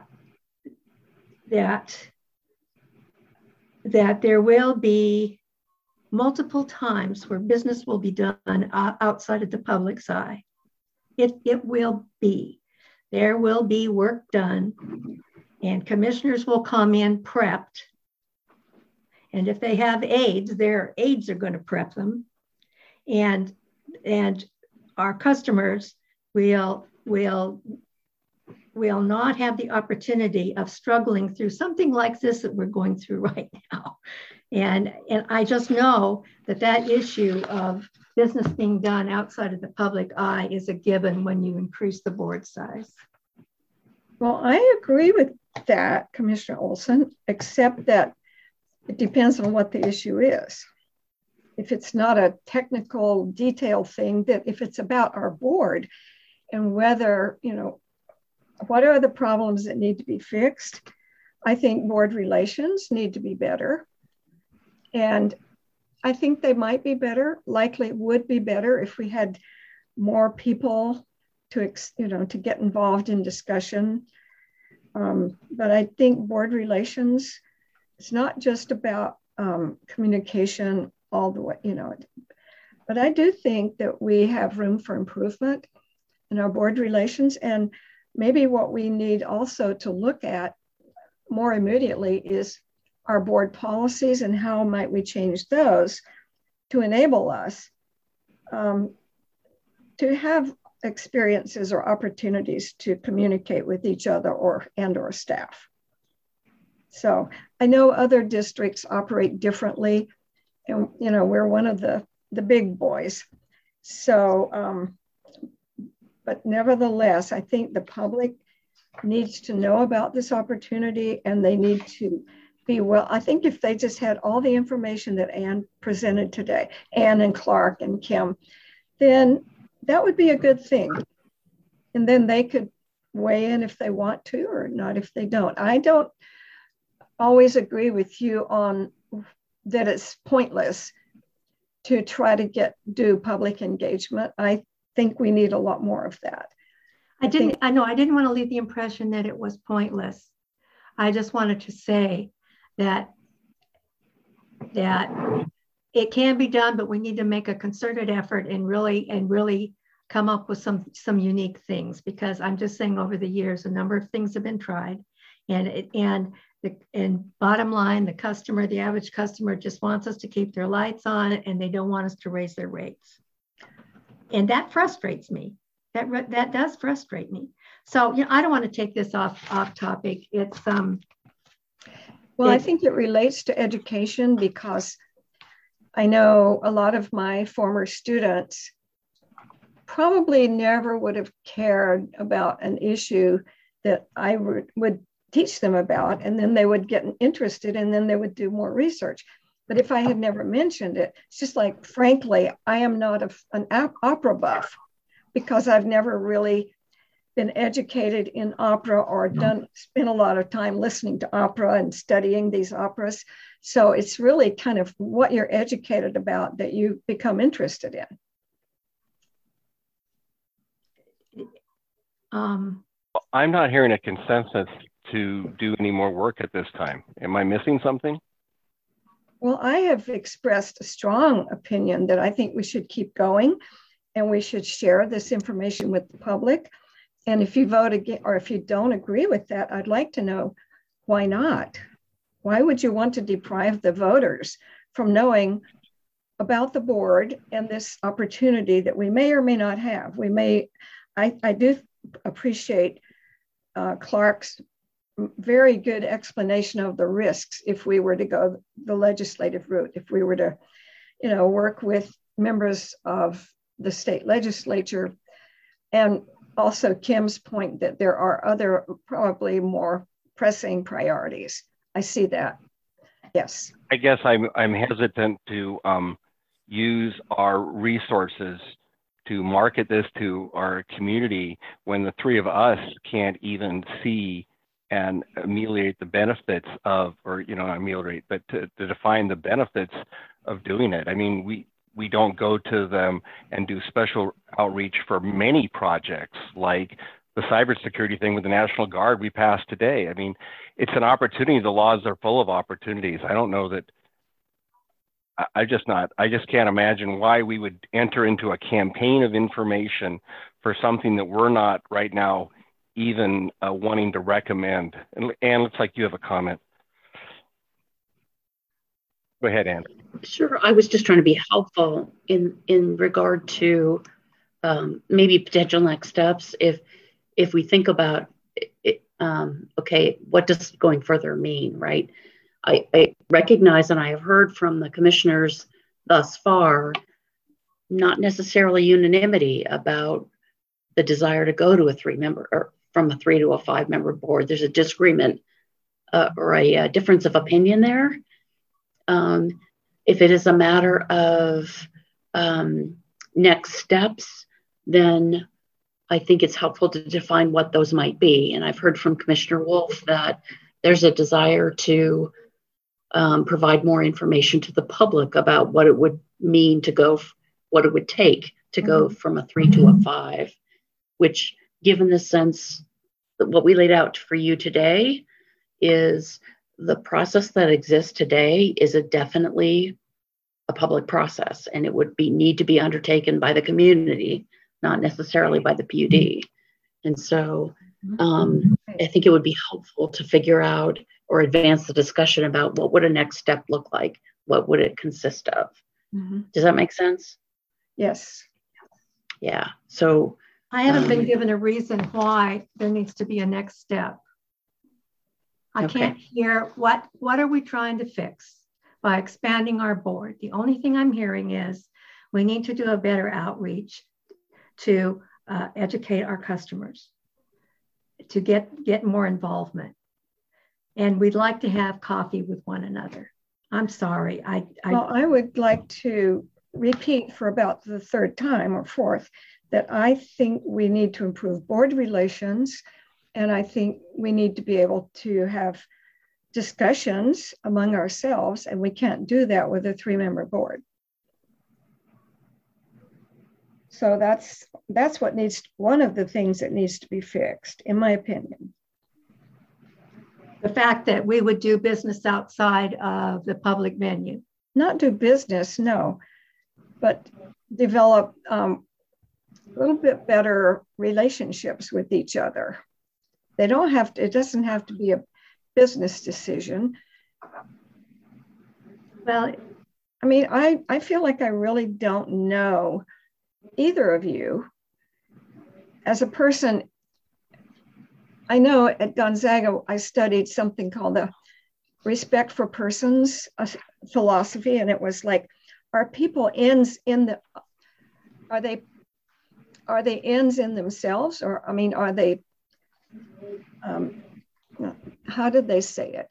there will be multiple times where business will be done outside of the public's eye. It will be. There will be work done, and commissioners will come in prepped. And if they have aides, their aides are going to prep them. And our customers will not have the opportunity of struggling through something like this that we're going through right now. And I just know that issue of business being done outside of the public eye is a given when you increase the board size.
Well, I agree with that, Commissioner Olson, except that it depends on what the issue is. If it's not a technical detail thing, that if it's about our board and whether, what are the problems that need to be fixed? I think board relations need to be better. And I think they might be better, likely would be better if we had more people to get involved in discussion. But I think board relations, it's not just about communication all the way, But I do think that we have room for improvement in our board relations. And maybe what we need also to look at more immediately is our board policies and how might we change those to enable us to have experiences or opportunities to communicate with each other or staff. So I know other districts operate differently, and we're one of the big boys. So, but nevertheless, I think the public needs to know about this opportunity, and they need to be well. I think if they just had all the information that Ann presented today, Ann and Clark and Kim, then that would be a good thing. And then they could weigh in if they want to or not if they don't. I don't always agree with you on that it's pointless to try to do public engagement. I think we need a lot more of that.
I didn't want to leave the impression that it was pointless. I just wanted to say that it can be done, but we need to make a concerted effort and really come up with some unique things, because I'm just saying over the years, a number of things have been tried, and bottom line, the average customer just wants us to keep their lights on, and they don't want us to raise their rates. And that frustrates me. That does frustrate me. So, I don't want to take this off topic. It's
I think it relates to education, because I know a lot of my former students probably never would have cared about an issue that I would teach them about, and then they would get interested, and then they would do more research. But if I had never mentioned it, it's just like, frankly, I am not an opera buff, because I've never really been educated in opera or spent a lot of time listening to opera and studying these operas. So it's really kind of what you're educated about that you become interested in.
I'm not hearing a consensus to do any more work at this time. Am I missing something?
Well, I have expressed a strong opinion that I think we should keep going, and we should share this information with the public. And if you vote again, or if you don't agree with that, I'd like to know why not. Why would you want to deprive the voters from knowing about the board and this opportunity that we may or may not have? I do appreciate Clark's very good explanation of the risks if we were to go the legislative route, if we were to, work with members of the state legislature, and also Kim's point that there are other probably more pressing priorities. I see that. Yes.
I guess I'm hesitant to use our resources to market this to our community when the three of us can't even see and ameliorate the benefits of, or ameliorate, but to define the benefits of doing it. I mean, we don't go to them and do special outreach for many projects like the cybersecurity thing with the National Guard we passed today. I mean, it's an opportunity. The laws are full of opportunities. I don't know that, I just can't imagine why we would enter into a campaign of information for something that we're not right now even wanting to recommend. And Ann, looks like you have a comment. Go ahead, Ann.
Sure. I was just trying to be helpful in regard to maybe potential next steps. If we think about it, okay, what does going further mean, right? I recognize, and I have heard from the commissioners thus far, not necessarily unanimity about the desire to go to a 3-member, or from a 3 to a 5-member board. There's a disagreement or a difference of opinion there. If it is a matter of next steps, then I think it's helpful to define what those might be. And I've heard from Commissioner Wolf that there's a desire to provide more information to the public about what it would mean to go, what it would take to go from a 3 to a 5, which, given the sense that what we laid out for you today is the process that exists today is definitely a public process, and it would need to be undertaken by the community, not necessarily by the PUD. And so I think it would be helpful to figure out or advance the discussion about what would a next step look like? What would it consist of? Does that make sense?
Yes.
Yeah. So
I haven't been given a reason why there needs to be a next step. I can't hear what are we trying to fix by expanding our board? The only thing I'm hearing is we need to do a better outreach to educate our customers, to get more involvement. And we'd like to have coffee with one another. I'm sorry.
Well, I would like to repeat for about the third time or fourth that I think we need to improve board relations. And I think we need to be able to have discussions among ourselves, and we can't do that with a 3-member board. So that's one of the things that needs to be fixed, in my opinion.
The fact that we would do business outside of the public venue.
Not do business, no, but develop a little bit better relationships with each other. They don't have to, it doesn't have to be a business decision. Well, I mean, I feel like I really don't know either of you. As a person, I know at Gonzaga, I studied something called the respect for persons philosophy. And it was like, are people ends in the, are they ends in themselves? Or, I mean, are they, how did they say it?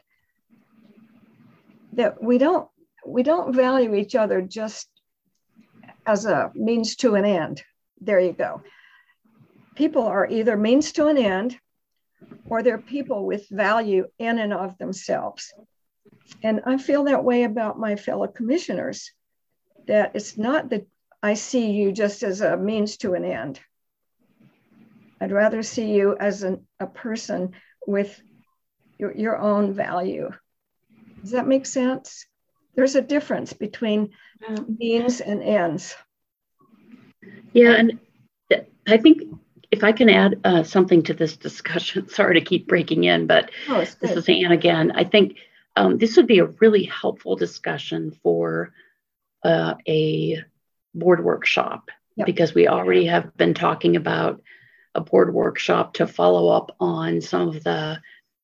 That we don't value each other just as a means to an end. There you go. People are either means to an end, or they're people with value in and of themselves. And I feel that way about my fellow commissioners, that it's not that I see you just as a means to an end. I'd rather see you as a person with your own value. Does that make sense? There's a difference between means and ends.
Yeah, and I think if I can add something to this discussion, sorry to keep breaking in, but this is Anne again. I think this would be a really helpful discussion for a board workshop, because we already have been talking about a board workshop to follow up on some of the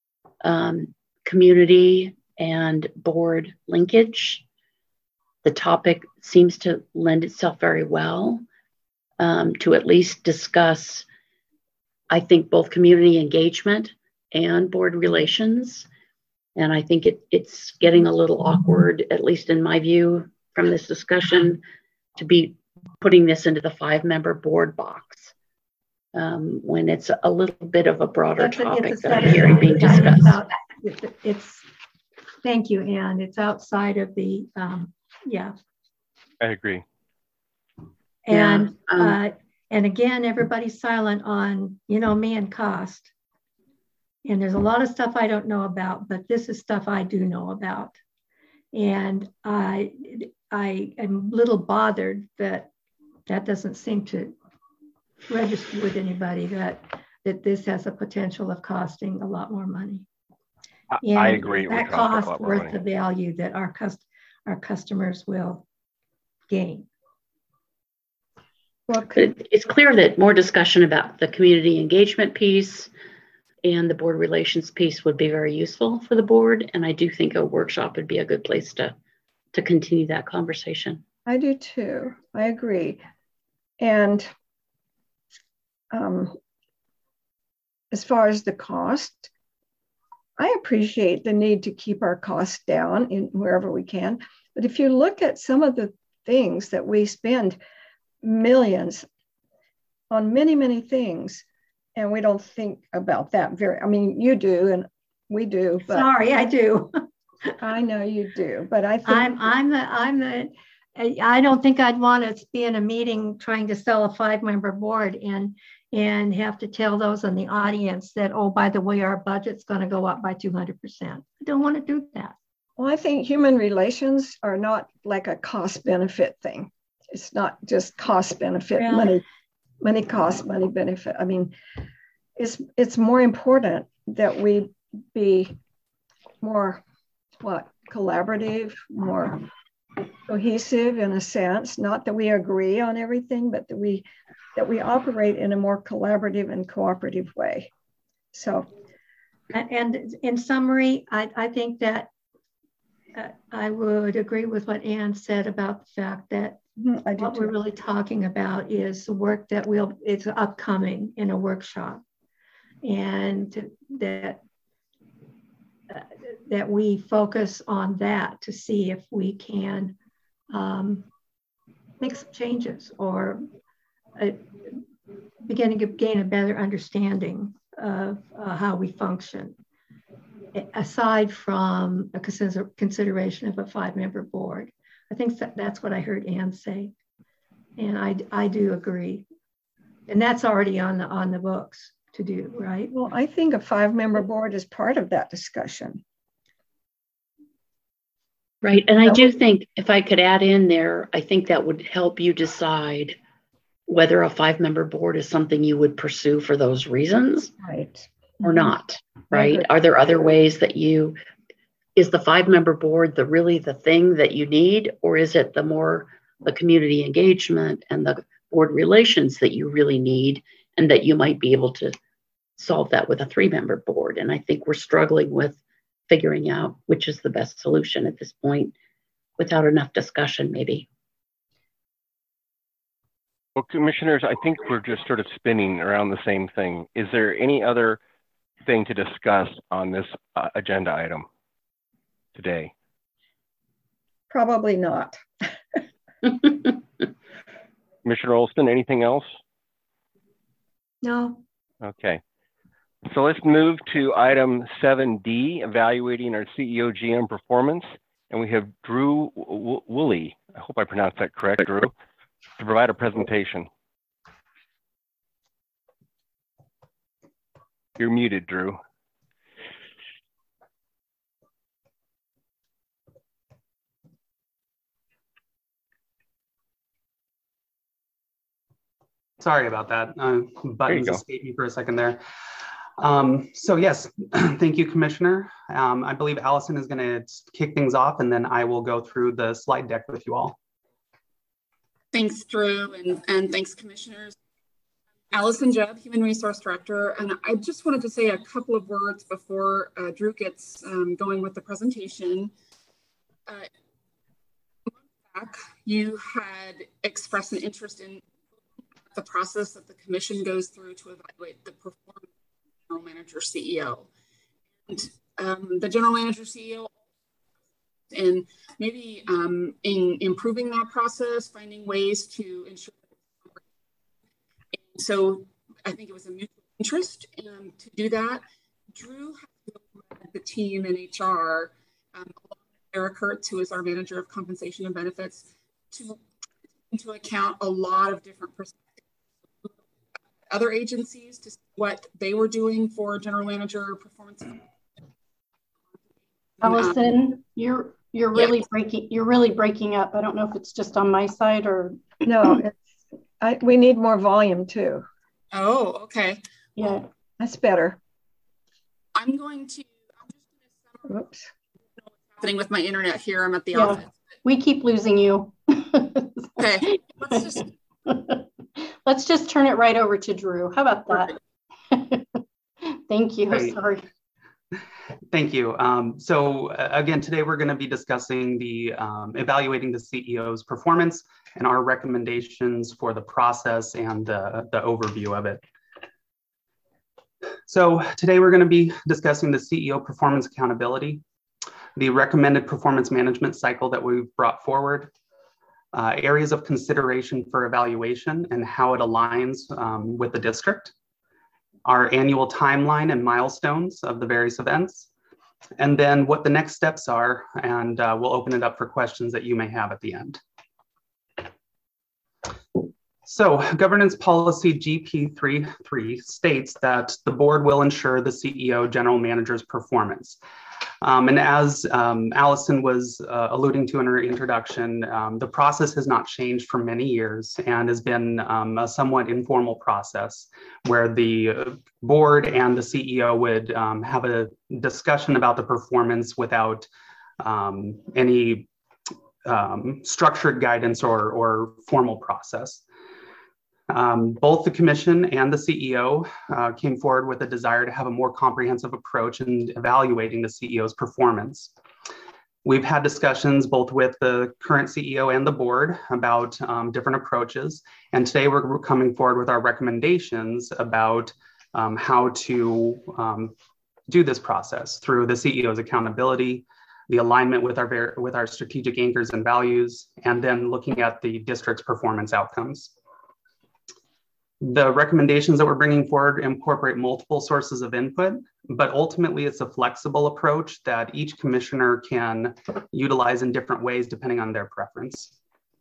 community and board linkage. The topic seems to lend itself very well to at least discuss, I think, both community engagement and board relations. And I think it's getting a little awkward, at least in my view, from this discussion, to be putting this into the 5-member board box when it's a little bit of a broader topic that I'm hearing being discussed.
Thank you, Anne. It's outside of the,
I agree.
And and again, everybody's silent on, me and cost. And there's a lot of stuff I don't know about, but this is stuff I do know about. And I am a little bothered that doesn't seem to register with anybody, that this has a potential of costing a lot more money. And
I agree.
That cost worth the value that our customers will gain.
Well, it's clear that more discussion about the community engagement piece and the board relations piece would be very useful for the board. And I do think a workshop would be a good place to continue that conversation.
I do too. I agree. And as far as the cost, I appreciate the need to keep our costs down in wherever we can. But if you look at some of the things that we spend millions on many, many things, and we don't think about that you do and we do. But
sorry, I do.
I know you do, but I think
I don't think I'd want to be in a meeting trying to sell a 5-member board and have to tell those in the audience that, oh, by the way, our budget's going to go up by 200%. I don't want to do that.
Well, I think human relations are not like a cost benefit thing. It's not just cost benefit, money cost, money benefit. I mean, it's more important that we be more collaborative, more cohesive in a sense. Not that we agree on everything, but that we operate in a more collaborative and cooperative way. So,
and in summary, I think that I would agree with what Ann said about the fact that what we're really talking about is the work that it's upcoming in a workshop, and that we focus on that to see if we can make some changes or begin to gain a better understanding of how we function, aside from a consideration of a 5-member board. I think that's what I heard Ann say, and I do agree, and that's already on the books to do, right?
Well, I think a 5-member board is part of that discussion.
Right, and I do think if I could add in there, I think that would help you decide whether a 5-member board is something you would pursue for those reasons,
right,
or not, right? Are there other ways that is the 5-member board really the thing that you need, or is it the community engagement and the board relations that you really need, and that you might be able to solve that with a 3-member board? And I think we're struggling with figuring out which is the best solution at this point without enough discussion, maybe.
Well, commissioners, I think we're just sort of spinning around the same thing. Is there any other thing to discuss on this agenda item today?
Probably not.
Commissioner Olson, anything else?
No. Okay.
So let's move to item 7D, evaluating our CEO GM performance. And we have Drew Woolley. I hope I pronounced that correct, Drew, to provide a presentation. You're muted, Drew.
Sorry about that. Buttons escaped me for a second there. So yes, thank you, Commissioner. I believe Allison is going to kick things off, and then I will go through the slide deck with you all.
Thanks, Drew, and thanks, Commissioners. Allison Jebb, Human Resource Director, and I just wanted to say a couple of words before Drew gets going with the presentation. Back, you had expressed an interest in the process that the Commission goes through to evaluate the performance of the General Manager CEO. And the General Manager CEO, and maybe in improving that process, finding ways to ensure. And so I think it was a mutual interest to do that. Drew has the team in HR, along with Eric Hertz, who is our Manager of Compensation and Benefits, to take into account a lot of different perspectives. Other agencies to see what they were doing for general manager performance.
Allison, you're really breaking up. I don't know if it's just on my side or
no. We need more volume too.
Oh, okay.
Yeah, well, that's better.
I'm just going to summarize what's happening with my internet here. I'm at the office.
We keep losing you.
Okay,
let's just turn it right over to Drew. How about that? Thank you.
Great.
Sorry.
Thank you. So again, today we're going to be discussing the evaluating the CEO's performance and our recommendations for the process and the overview of it. So today we're going to be discussing the CEO performance accountability, the recommended performance management cycle that we've brought forward, areas of consideration for evaluation and how it aligns with the district, our annual timeline and milestones of the various events, and then what the next steps are, and we'll open it up for questions that you may have at the end. So governance policy GP33 states that the board will ensure the CEO general manager's performance. And as Allison was alluding to in her introduction, the process has not changed for many years and has been a somewhat informal process where the board and the CEO would have a discussion about the performance without any structured guidance or formal process. Both the commission and the CEO came forward with a desire to have a more comprehensive approach in evaluating the CEO's performance. We've had discussions both with the current CEO and the board about different approaches, and today we're coming forward with our recommendations about how to do this process through the CEO's accountability, the alignment with our strategic anchors and values, and then looking at the district's performance outcomes. The recommendations that we're bringing forward incorporate multiple sources of input, but ultimately it's a flexible approach that each commissioner can utilize in different ways depending on their preference.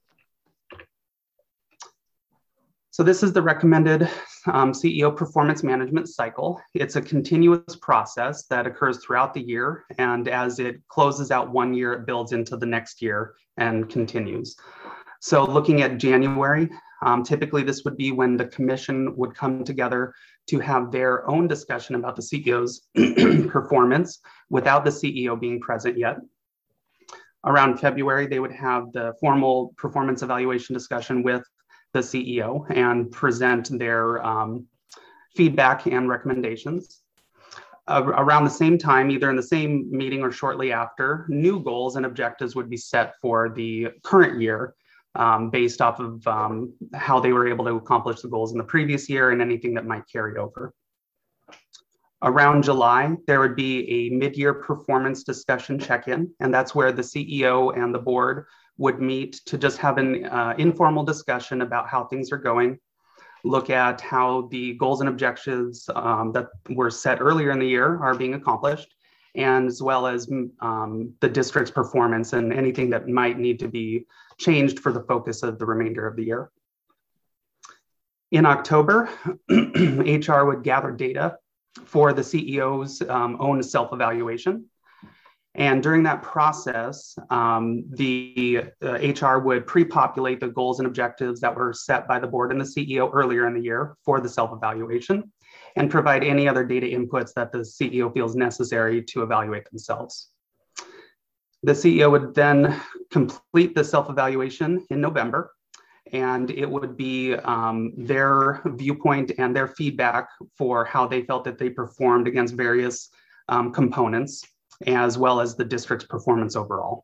So this is the recommended CEO performance management cycle. It's a continuous process that occurs throughout the year, and as it closes out one year, it builds into the next year and continues. So looking at January, typically this would be when the commission would come together to have their own discussion about the CEO's performance without the CEO being present yet. Around February, they would have the formal performance evaluation discussion with the CEO and present their feedback and recommendations. Around the same time, either in the same meeting or shortly after, new goals and objectives would be set for the current year based off of how they were able to accomplish the goals in the previous year and anything that might carry over. Around July, there would be a mid-year performance discussion check-in, and that's where the CEO and the board would meet to just have an informal discussion about how things are going, look at how the goals and objectives that were set earlier in the year are being accomplished, and as well as the district's performance and anything that might need to be changed for the focus of the remainder of the year. In October, HR would gather data for the CEO's own self-evaluation. And during that process, the HR would pre-populate the goals and objectives that were set by the board and the CEO earlier in the year for the self-evaluation and provide any other data inputs that the CEO feels necessary to evaluate themselves. The CEO would then complete the self-evaluation in November, and it would be their viewpoint and their feedback for how they felt that they performed against various components, as well as the district's performance overall.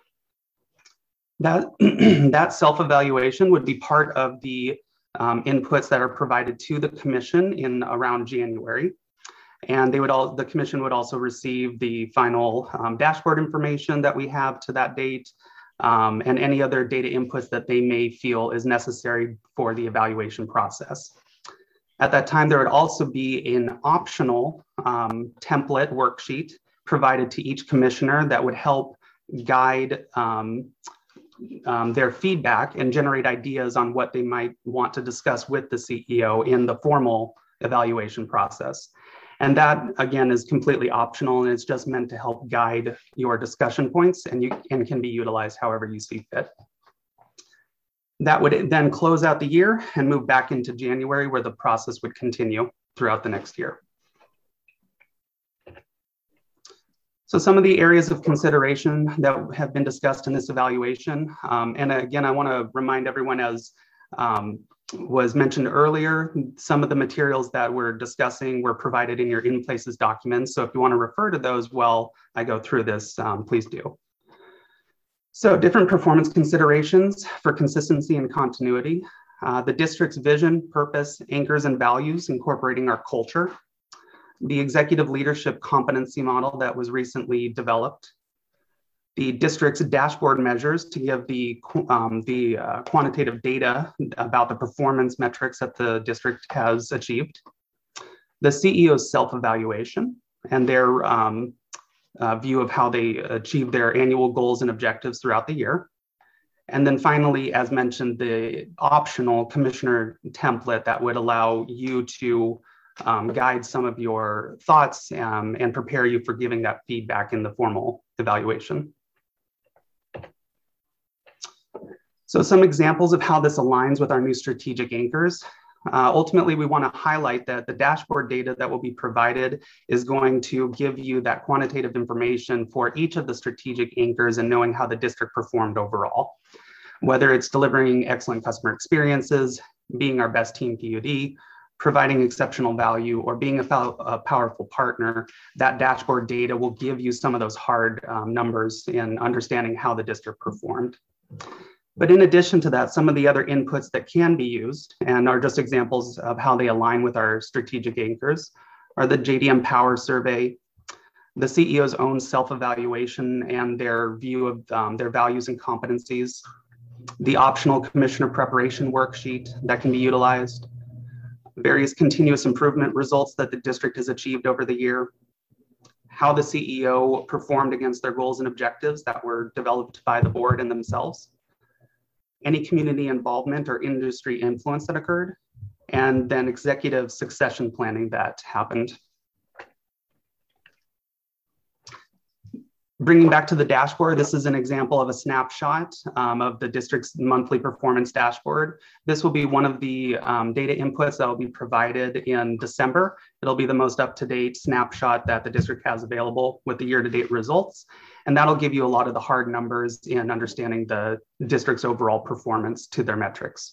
That self-evaluation would be part of the inputs that are provided to the commission in around January. And the commission would also receive the final dashboard information that we have to that date and any other data inputs that they may feel is necessary for the evaluation process. At that time, there would also be an optional template worksheet provided to each commissioner that would help guide their feedback and generate ideas on what they might want to discuss with the CEO in the formal evaluation process. And that, again, is completely optional, and it's just meant to help guide your discussion points and can be utilized however you see fit. That would then close out the year and move back into January, where the process would continue throughout the next year. So some of the areas of consideration that have been discussed in this evaluation, and again, I want to remind everyone, as was mentioned earlier, some of the materials that we're discussing were provided in your In Places documents. So if you want to refer to those while I go through this, please do. So different performance considerations for consistency and continuity. The district's vision, purpose, anchors, and values incorporating our culture. The executive leadership competency model that was recently developed. The district's dashboard measures to give the quantitative data about the performance metrics that the district has achieved. The CEO's self-evaluation and their view of how they achieve their annual goals and objectives throughout the year. And then finally, as mentioned, the optional commissioner template that would allow you to guide some of your thoughts and prepare you for giving that feedback in the formal evaluation. So some examples of how this aligns with our new strategic anchors. Ultimately, we want to highlight that the dashboard data that will be provided is going to give you that quantitative information for each of the strategic anchors and knowing how the district performed overall. Whether it's delivering excellent customer experiences, being our best team PUD, providing exceptional value, or being a powerful partner, that dashboard data will give you some of those hard numbers in understanding how the district performed. But in addition to that, some of the other inputs that can be used and are just examples of how they align with our strategic anchors are the JDM Power Survey, the CEO's own self-evaluation and their view of their values and competencies, the optional commissioner preparation worksheet that can be utilized, various continuous improvement results that the district has achieved over the year, how the CEO performed against their goals and objectives that were developed by the board and themselves, any community involvement or industry influence that occurred, and then executive succession planning that happened. Bringing back to the dashboard, this is an example of a snapshot of the district's monthly performance dashboard. This will be one of the data inputs that will be provided in December. It'll be the most up-to-date snapshot that the district has available with the year-to-date results. And that'll give you a lot of the hard numbers in understanding the district's overall performance to their metrics.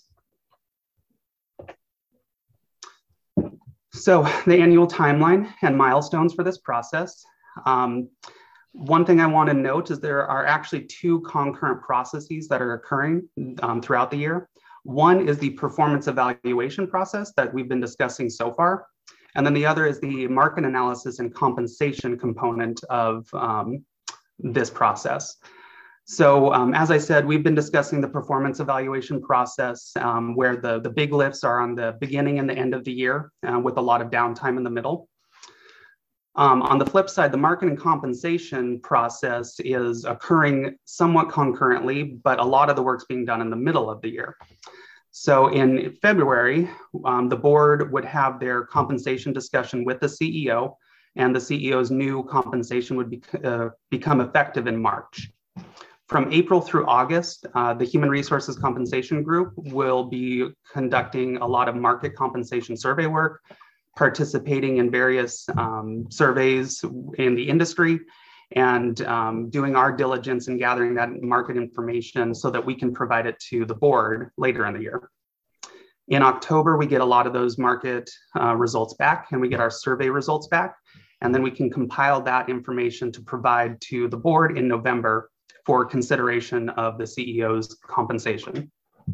So the annual timeline and milestones for this process. One thing I want to note is there are actually two concurrent processes that are occurring throughout the year. One is the performance evaluation process that we've been discussing so far. And then the other is the market analysis and compensation component of this process. So as I said, we've been discussing the performance evaluation process where the big lifts are on the beginning and the end of the year with a lot of downtime in the middle. On the flip side, the market and compensation process is occurring somewhat concurrently, but a lot of the work's being done in the middle of the year. So in February, the board would have their compensation discussion with the CEO, and the CEO's new compensation would become effective in March. From April through August, the Human Resources Compensation Group will be conducting a lot of market compensation survey work, participating in various surveys in the industry, and doing our diligence in gathering that market information so that we can provide it to the board later in the year. In October, we get a lot of those market results back, and we get our survey results back, and then we can compile that information to provide to the board in November for consideration of the CEO's compensation.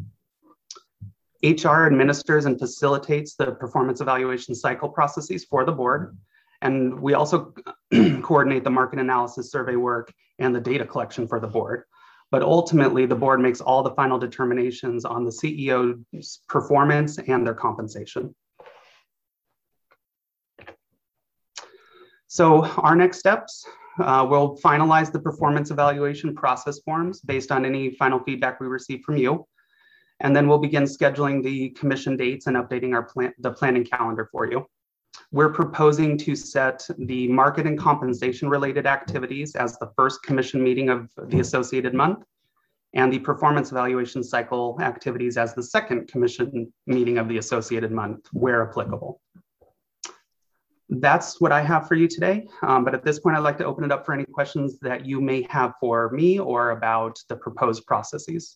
HR administers and facilitates the performance evaluation cycle processes for the board. And we also coordinate the market analysis survey work and the data collection for the board. But ultimately, the board makes all the final determinations on the CEO's performance and their compensation. So our next steps, we'll finalize the performance evaluation process forms based on any final feedback we receive from you. And then we'll begin scheduling the commission dates and updating the planning calendar for you. We're proposing to set the market and compensation related activities as the first commission meeting of the associated month, and the performance evaluation cycle activities as the second commission meeting of the associated month, where applicable. That's what I have for you today. But at this point, I'd like to open it up for any questions that you may have for me or about the proposed processes.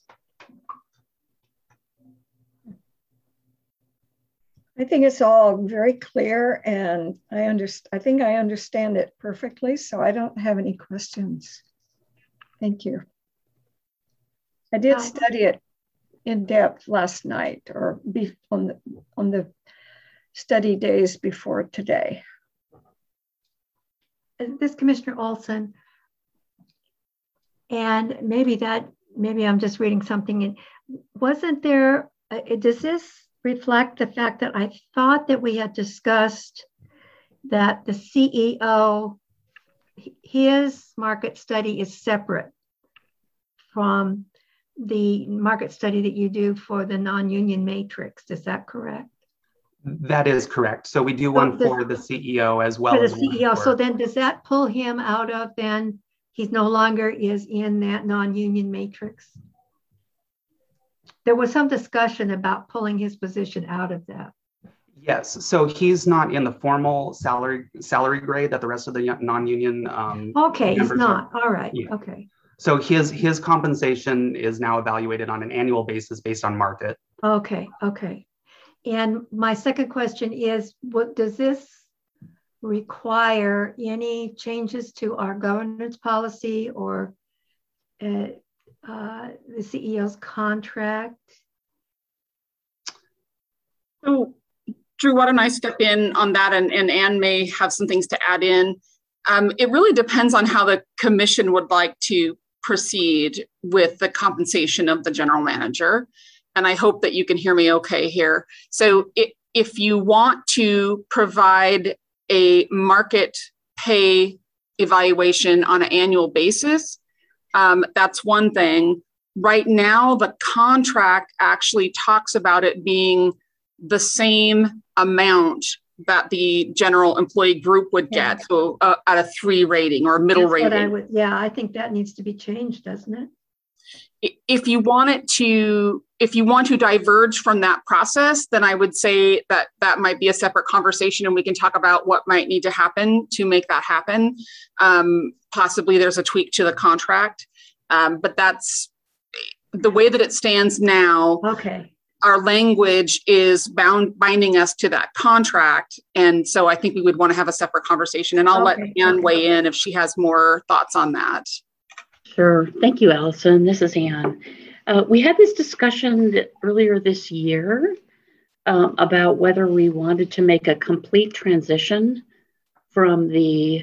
I think it's all very clear, and I think I understand it perfectly, so I don't have any questions. Thank you. I did study it in depth last night, or on the study days before today.
This Commissioner Olson, and maybe I'm just reading something in. Wasn't there? Does this reflect the fact that I thought that we had discussed that the CEO, his market study is separate from the market study that you do for the non-union matrix? Is that correct?
That is correct. So we do one for the CEO as well.
For the CEO. So then does that pull him out of then, he's no longer is in that non-union matrix? There was some discussion about pulling his position out of that.
Yes, so he's not in the formal salary grade that the rest of the non-union.
Okay, he's not. All right.
Yeah.
Okay.
So his compensation is now evaluated on an annual basis based on market.
Okay. Okay. And my second question is, what does this require any changes to our governance policy or the CEO's contract?
So, Drew, why don't I step in on that, and Ann may have some things to add in. It really depends on how the commission would like to proceed with the compensation of the general manager. And I hope that you can hear me okay here. So if you want to provide a market pay evaluation on an annual basis, that's one thing. Right now, the contract actually talks about it being the same amount that the general employee group would get, so at a 3 rating or a middle rating.
I think that needs to be changed, doesn't it?
If you want to diverge from that process, then I would say that might be a separate conversation, and we can talk about what might need to happen to make that happen. Possibly there's a tweak to the contract, but that's the way that it stands now.
Okay.
Our language is binding us to that contract. And so I think we would want to have a separate conversation, and I'll let Ann weigh in if she has more thoughts on that.
Sure. Thank you, Allison. This is Ann. We had this discussion earlier this year about whether we wanted to make a complete transition from the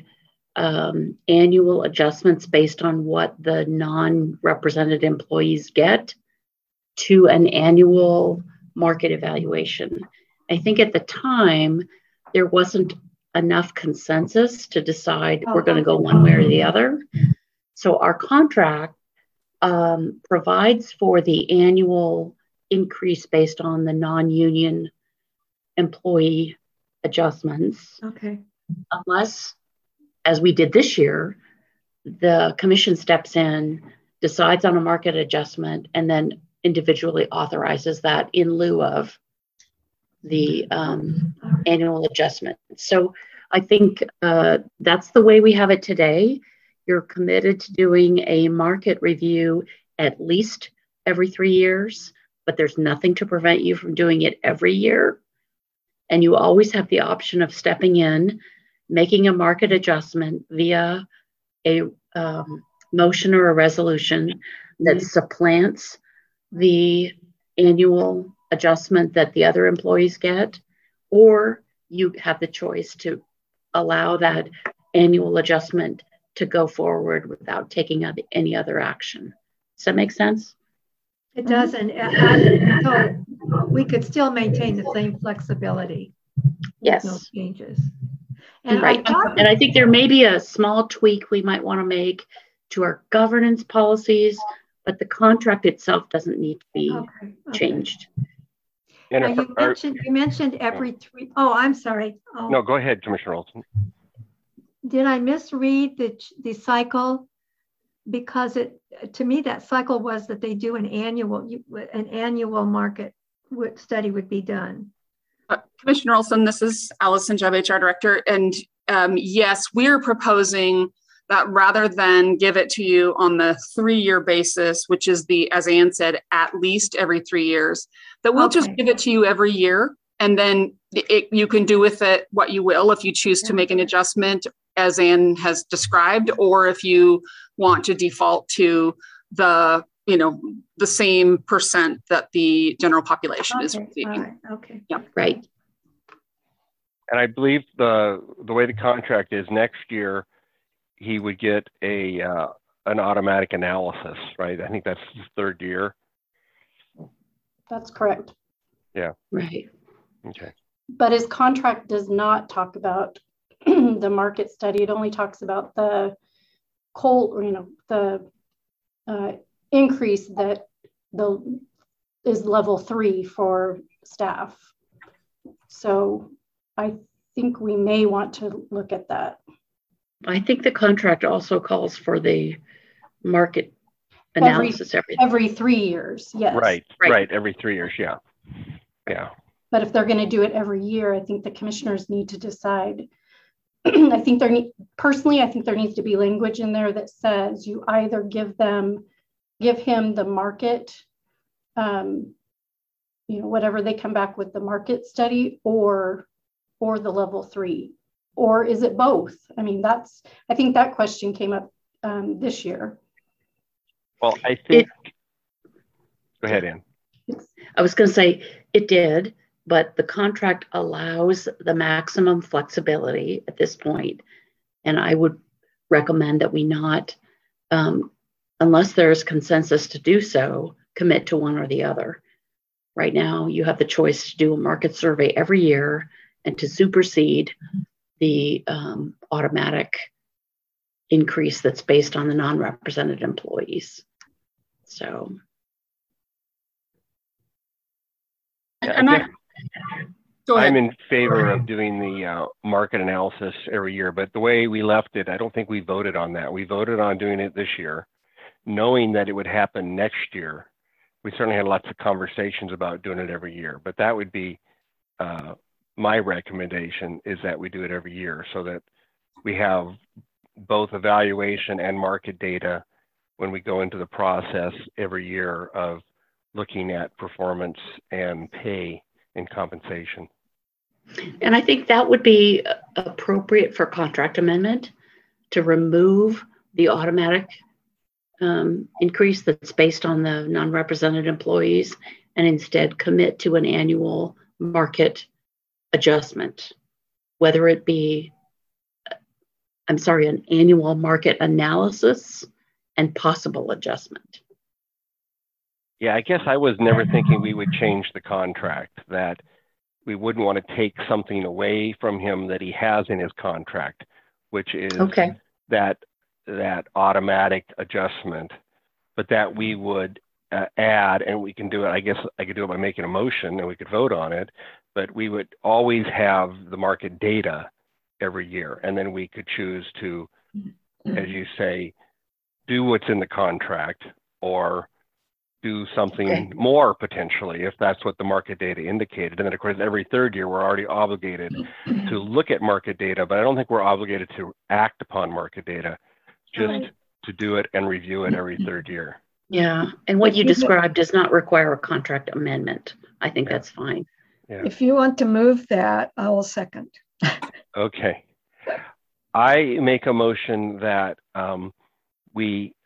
annual adjustments based on what the non-represented employees get to an annual market evaluation. I think at the time, there wasn't enough consensus to decide we're going to go one way or the other. So our contract provides for the annual increase based on the non-union employee adjustments.
Okay.
Unless, as we did this year, the commission steps in, decides on a market adjustment, and then individually authorizes that in lieu of the annual adjustment. So I think that's the way we have it today. You're committed to doing a market review at least every 3 years, but there's nothing to prevent you from doing it every year. And you always have the option of stepping in, making a market adjustment via a motion or a resolution that supplants the annual adjustment that the other employees get, or you have the choice to allow that annual adjustment to go forward without taking any other action. Does that make sense?
It does, and so we could still maintain the same flexibility.
Yes.
No changes. And
right. And I think there may be a small tweak we might want to make to our governance policies, but the contract itself doesn't need to be changed.
You mentioned every 3. Oh, I'm sorry. Oh.
No, go ahead, Commissioner Olson.
Did I misread the cycle? Because to me, that cycle was that they do an annual market study would be done.
Commissioner Olson, this is Allison Jubb, HR Director. And yes, we're proposing that rather than give it to you on the 3-year basis, which is as Ann said, at least every 3 years, that we'll just give it to you every year. And then you can do with it what you will if you choose to make an adjustment as Ann has described, or if you want to default to the same percent that the general population is receiving.
Right. Okay.
Yep.
Right.
And I believe the way the contract is, next year he would get an automatic analysis, right? I think that's his 3rd year.
That's correct.
Yeah.
Right.
Okay.
But his contract does not talk about the market study. It only talks about the increase that is level 3 for staff. So I think we may want to look at that.
I think the contract also calls for the market analysis
every 3 years. Yes.
Right. Every 3 years. Yeah.
But if they're going to do it every year, I think the commissioners need to decide. I think there needs to be language in there that says you either give him the market, whatever they come back with, the market study, or the level 3, or is it both? I mean, I think that question came up this year.
Well, I think. Go ahead, Ann.
I was going to say it did, but the contract allows the maximum flexibility at this point. And I would recommend that we not, unless there's consensus to do so, commit to one or the other. Right now, you have the choice to do a market survey every year and to supersede the automatic increase that's based on the non-represented employees. So.
I'm in favor of doing the market analysis every year, but the way we left it, I don't think we voted on that. We voted on doing it this year, knowing that it would happen next year. We certainly had lots of conversations about doing it every year, but that would be my recommendation, is that we do it every year so that we have both evaluation and market data when we go into the process every year of looking at performance and pay and compensation.
And I think that would be appropriate for contract amendment, to remove the automatic increase that's based on the non-represented employees and instead commit to an annual market adjustment, whether it be, an annual market analysis and possible adjustment.
Yeah, I guess I was never thinking we would change the contract, that we wouldn't want to take something away from him that he has in his contract, which is that automatic adjustment, but that we would add, and we can do it, I guess I could do it by making a motion and we could vote on it, but we would always have the market data every year. And then we could choose to, as you say, do what's in the contract or do something more potentially, if that's what the market data indicated. And then of course, every third year, we're already obligated to look at market data, but I don't think we're obligated to act upon market data, just to do it and review it every third year.
Yeah, and what you described does not require a contract amendment. I think that's fine.
Yeah. If you want to move that, I will second.
Okay. I make a motion that we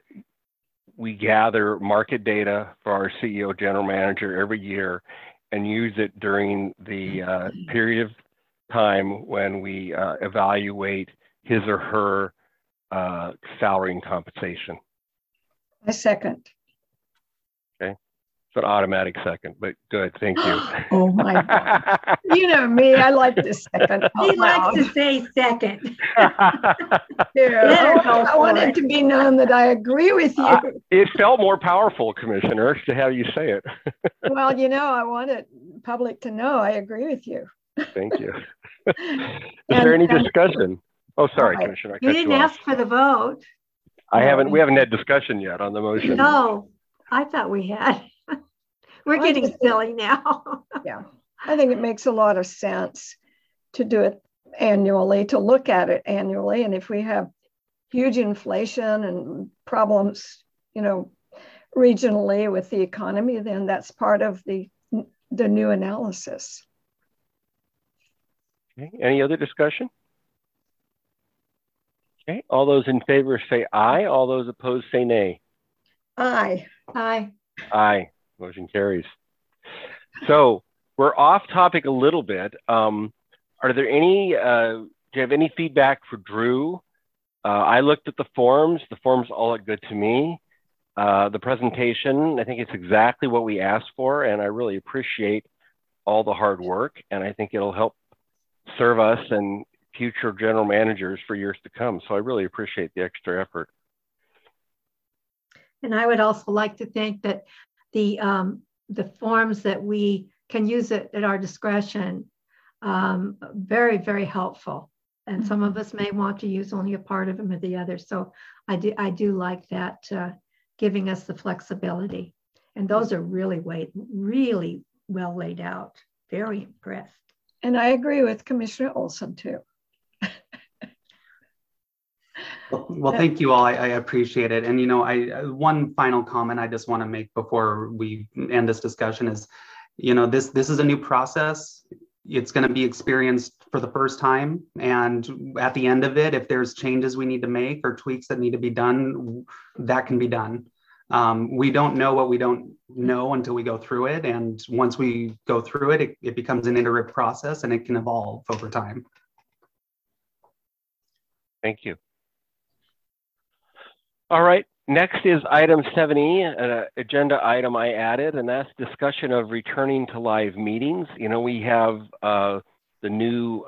gather market data for our CEO general manager every year and use it during the period of time when we evaluate his or her salary and compensation.
I second.
Okay. It's an automatic second, but good. Thank you.
Oh my God. You know me, I like to second.
He likes to say second.
Yeah, I want it to be known that I agree with you.
It felt more powerful, Commissioner, to have you say it.
Well, I want it public to know I agree with you.
Thank you. Is there any discussion? Oh, sorry, Commissioner.
You didn't ask for the vote.
We haven't had discussion yet on the motion.
No, I thought we had. We're getting silly now.
Yeah, I think it makes a lot of sense to do it annually, to look at it annually. And if we have huge inflation and problems, regionally with the economy, then that's part of the new analysis.
Okay. Any other discussion? Okay, all those in favor say aye. All those opposed say nay.
Aye.
Aye.
Aye. Motion carries. So we're off topic a little bit. Are there any, do you have any feedback for Drew? I looked at the forms. The forms all look good to me. The presentation, I think it's exactly what we asked for, and I really appreciate all the hard work, and I think it'll help serve us and future general managers for years to come. So I really appreciate the extra effort.
And I would also like to think that the forms that we can use at our discretion very, very helpful. And some of us may want to use only a part of them or the other. So I do like that, giving us the flexibility. And those are really well laid out. Very impressed.
And I agree with Commissioner Olson too.
Well, thank you all. I appreciate it. And, you know, one final comment I just want to make before we end this discussion is, you know, this is a new process. It's going to be experienced for the first time. And at the end of it, if there's changes we need to make or tweaks that need to be done, that can be done. We don't know what we don't know until we go through it. And once we go through it, it becomes an iterative process and it can evolve over time.
Thank you. All right, next is item 7E, an agenda item I added, and that's discussion of returning to live meetings. You know, we have the new,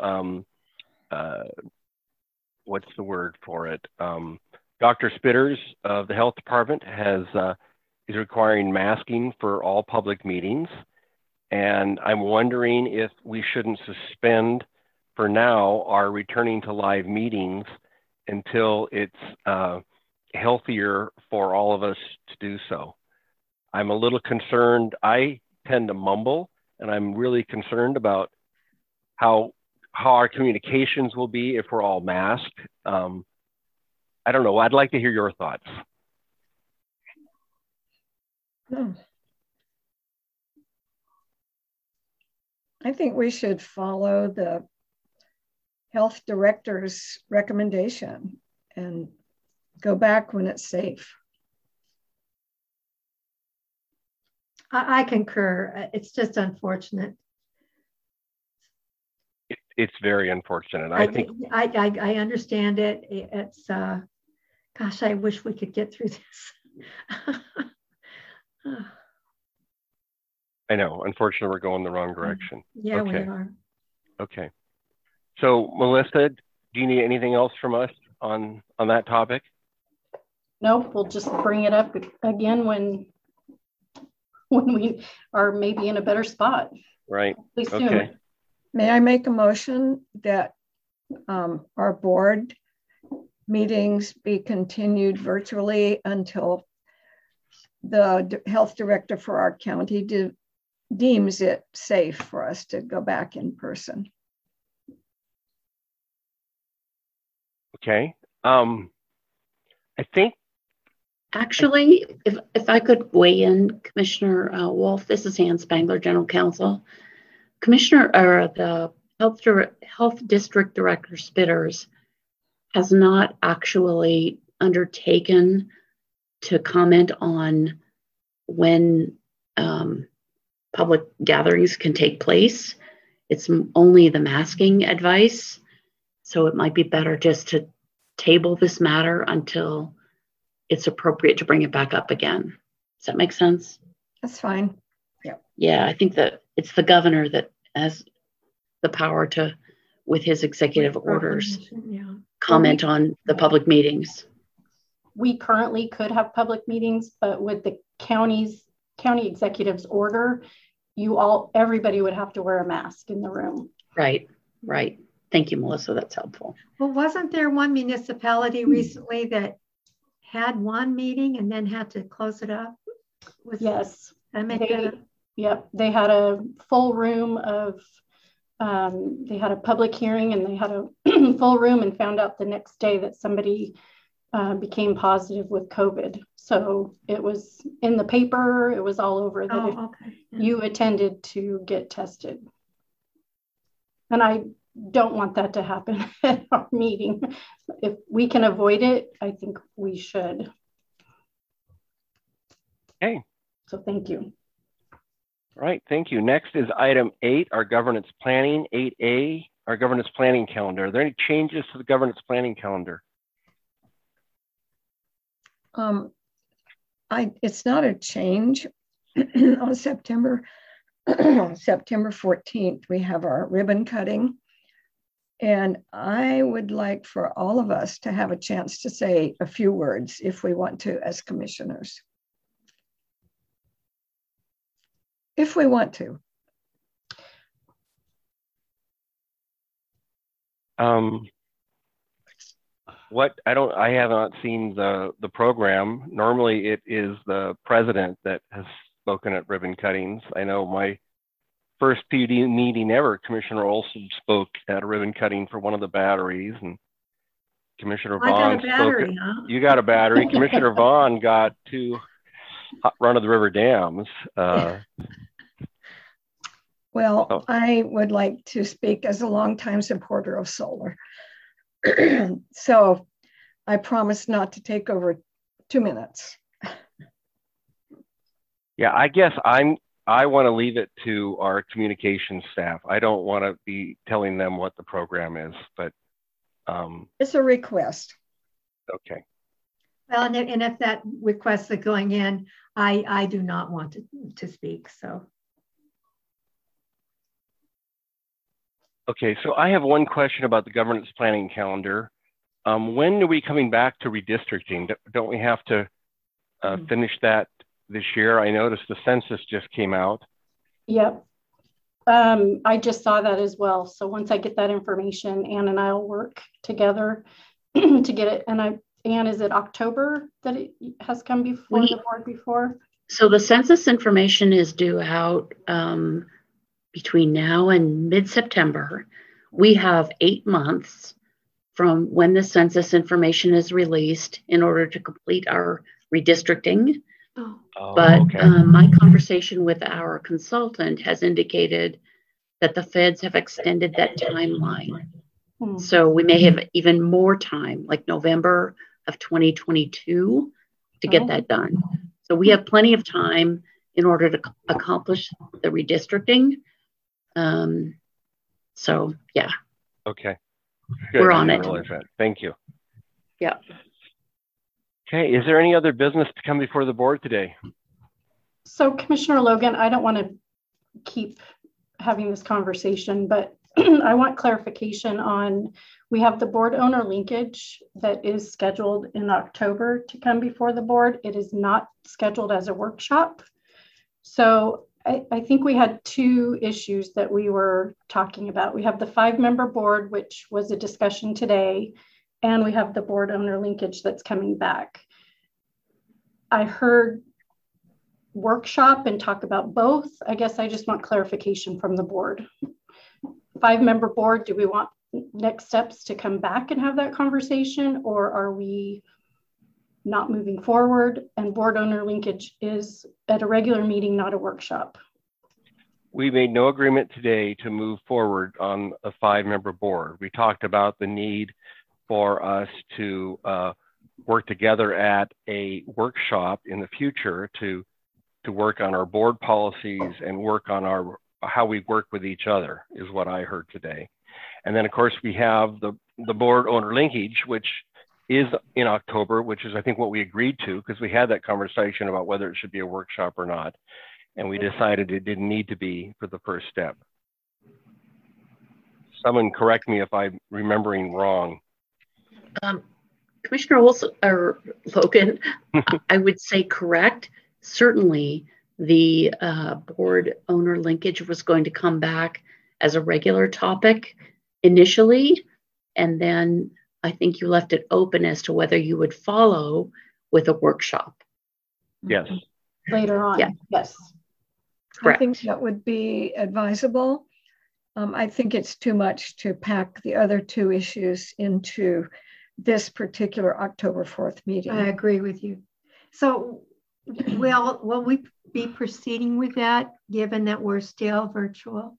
what's the word for it? Dr. Spitters of the Health Department is requiring masking for all public meetings. And I'm wondering if we shouldn't suspend for now our returning to live meetings until it's healthier for all of us to do so. I'm a little concerned. I tend to mumble, and I'm really concerned about how our communications will be if we're all masked. I don't know. I'd like to hear your thoughts.
I think we should follow the health director's recommendation and go back when it's safe.
I concur. It's just unfortunate.
It's very unfortunate.
I understand it. It's gosh, I wish we could get through this.
I know. Unfortunately, we're going the wrong direction.
Yeah, okay. We are.
Okay. So, Melissa, do you need anything else from us on that topic?
Nope. We'll just bring it up again when we are maybe in a better spot.
Right.
Okay. May I make a motion that our board meetings be continued virtually until the health director for our county deems it safe for us to go back in person?
Okay. I think.
Actually, if I could weigh in, Commissioner Wolf, this is Ann Spangler, General Counsel. The Health District Director Spitters has not actually undertaken to comment on when public gatherings can take place. It's only the masking advice. So it might be better just to table this matter until it's appropriate to bring it back up again. Does that make sense?
That's fine. Yeah.
Yeah, I think that it's the governor that has the power to, with his executive orders, comment on the public meetings.
We currently could have public meetings, but with the county executive's order, everybody would have to wear a mask in the room.
Right. Thank you, Melissa. That's helpful.
Well, wasn't there one municipality recently that had one meeting and then had to close it up?
Yes. Yep. They had a full room of, they had a public hearing and they had a full room and found out the next day that somebody became positive with COVID. So it was in the paper, it was all over that you attended to get tested. And I don't want that to happen at our meeting. If we can avoid it, I think we should.
Okay.
So thank you.
All right, thank you. Next is item 8, our governance planning, 8A, our governance planning calendar. Are there any changes to the governance planning calendar?
It's not a change. On September 14th, we have our ribbon cutting. And I would like for all of us to have a chance to say a few words if we want to as commissioners. If we want to.
I have not seen the program. Normally it is the president that has spoken at ribbon cuttings. I know my first PUD meeting ever, Commissioner Olson spoke at a ribbon cutting for one of the batteries, and Commissioner Vaughn spoke. You got a battery. Commissioner Vaughn got 2 run of the river dams.
Well, I would like to speak as a longtime supporter of solar. So I promise not to take over 2 minutes.
Yeah, I guess I want to leave it to our communications staff. I don't want to be telling them what the program is, but
it's a request.
Okay.
Well, and if that request is going in, I do not want to speak, so.
Okay, so I have one question about the governance planning calendar. When are we coming back to redistricting? Don't we have to finish that this year? I noticed the census just came out.
Yep. I just saw that as well. So once I get that information, Ann and I will work together to get it. And Ann, is it October that it has come before the board before?
So the census information is due out between now and mid-September. We have 8 months from when the census information is released in order to complete our redistricting. But
okay.
My conversation with our consultant has indicated that the feds have extended that timeline. So we may have even more time, like November of 2022, to get that done. So we have plenty of time in order to accomplish the redistricting. So yeah.
Okay. Good.
We're on it.
Thank you.
Yeah.
Okay, is there any other business to come before the board today?
So Commissioner Logan, I don't want to keep having this conversation, but I want clarification on, we have the board owner linkage that is scheduled in October to come before the board. It is not scheduled as a workshop. So I think we had 2 issues that we were talking about. We have the 5-member board, which was a discussion today, and we have the board owner linkage that's coming back. I heard workshop and talk about both. I guess I just want clarification from the board. 5-member board, do we want next steps to come back and have that conversation, or are we not moving forward? And board owner linkage is at a regular meeting, not a workshop.
We made no agreement today to move forward on a 5-member board. We talked about the need for us to work together at a workshop in the future to work on our board policies and work on how we work with each other, is what I heard today. And then of course we have the board owner linkage, which is in October, which is I think what we agreed to, because we had that conversation about whether it should be a workshop or not. And we decided it didn't need to be for the first step. Someone correct me if I'm remembering wrong.
Commissioner Olson, or Logan, I would say correct. Certainly the board owner linkage was going to come back as a regular topic initially, and then I think you left it open as to whether you would follow with a workshop.
Yes.
Later on, yeah. Yes.
Correct.
I think that would be advisable. I think it's too much to pack the other 2 issues into this particular October 4th meeting.
I agree with you. So will we be proceeding with that, given that we're still virtual?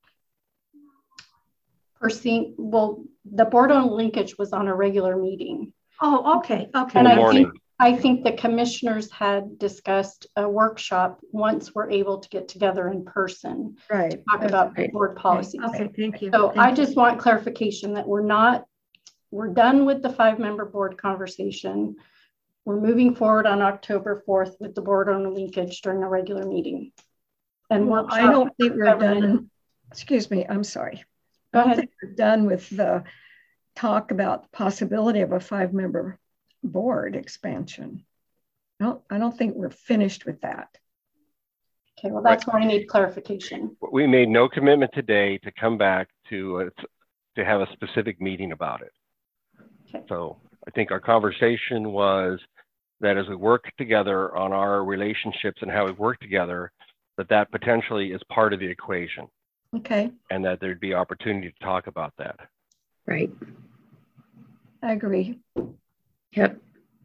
Well, the board owner linkage was on a regular meeting.
Oh, okay. Okay.
And I think the commissioners had discussed a workshop once we're able to get together in person,
right,
to talk about board policies.
Okay, thank you.
So I just want clarification that we're done with the 5-member board conversation. We're moving forward on October 4th with the board owner linkage during a regular meeting. And
I don't think we're done. Excuse me, I'm sorry.
Go ahead.
I don't think we're done with the talk about the possibility of a 5-member board expansion. No, I don't think we're finished with that.
Okay, well, that's where I need clarification.
We made no commitment today to come back to to have a specific meeting about it.
Okay.
So I think our conversation was that as we work together on our relationships and how we work together, that potentially is part of the equation.
Okay.
And that there'd be opportunity to talk about that.
Right.
I agree.
Yep.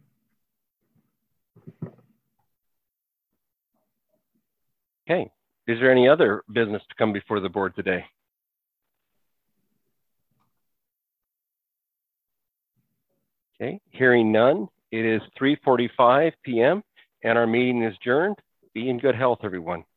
Okay. Is there any other business to come before the board today? Okay, hearing none, it is 3:45 p.m. and our meeting is adjourned. Be in good health, everyone.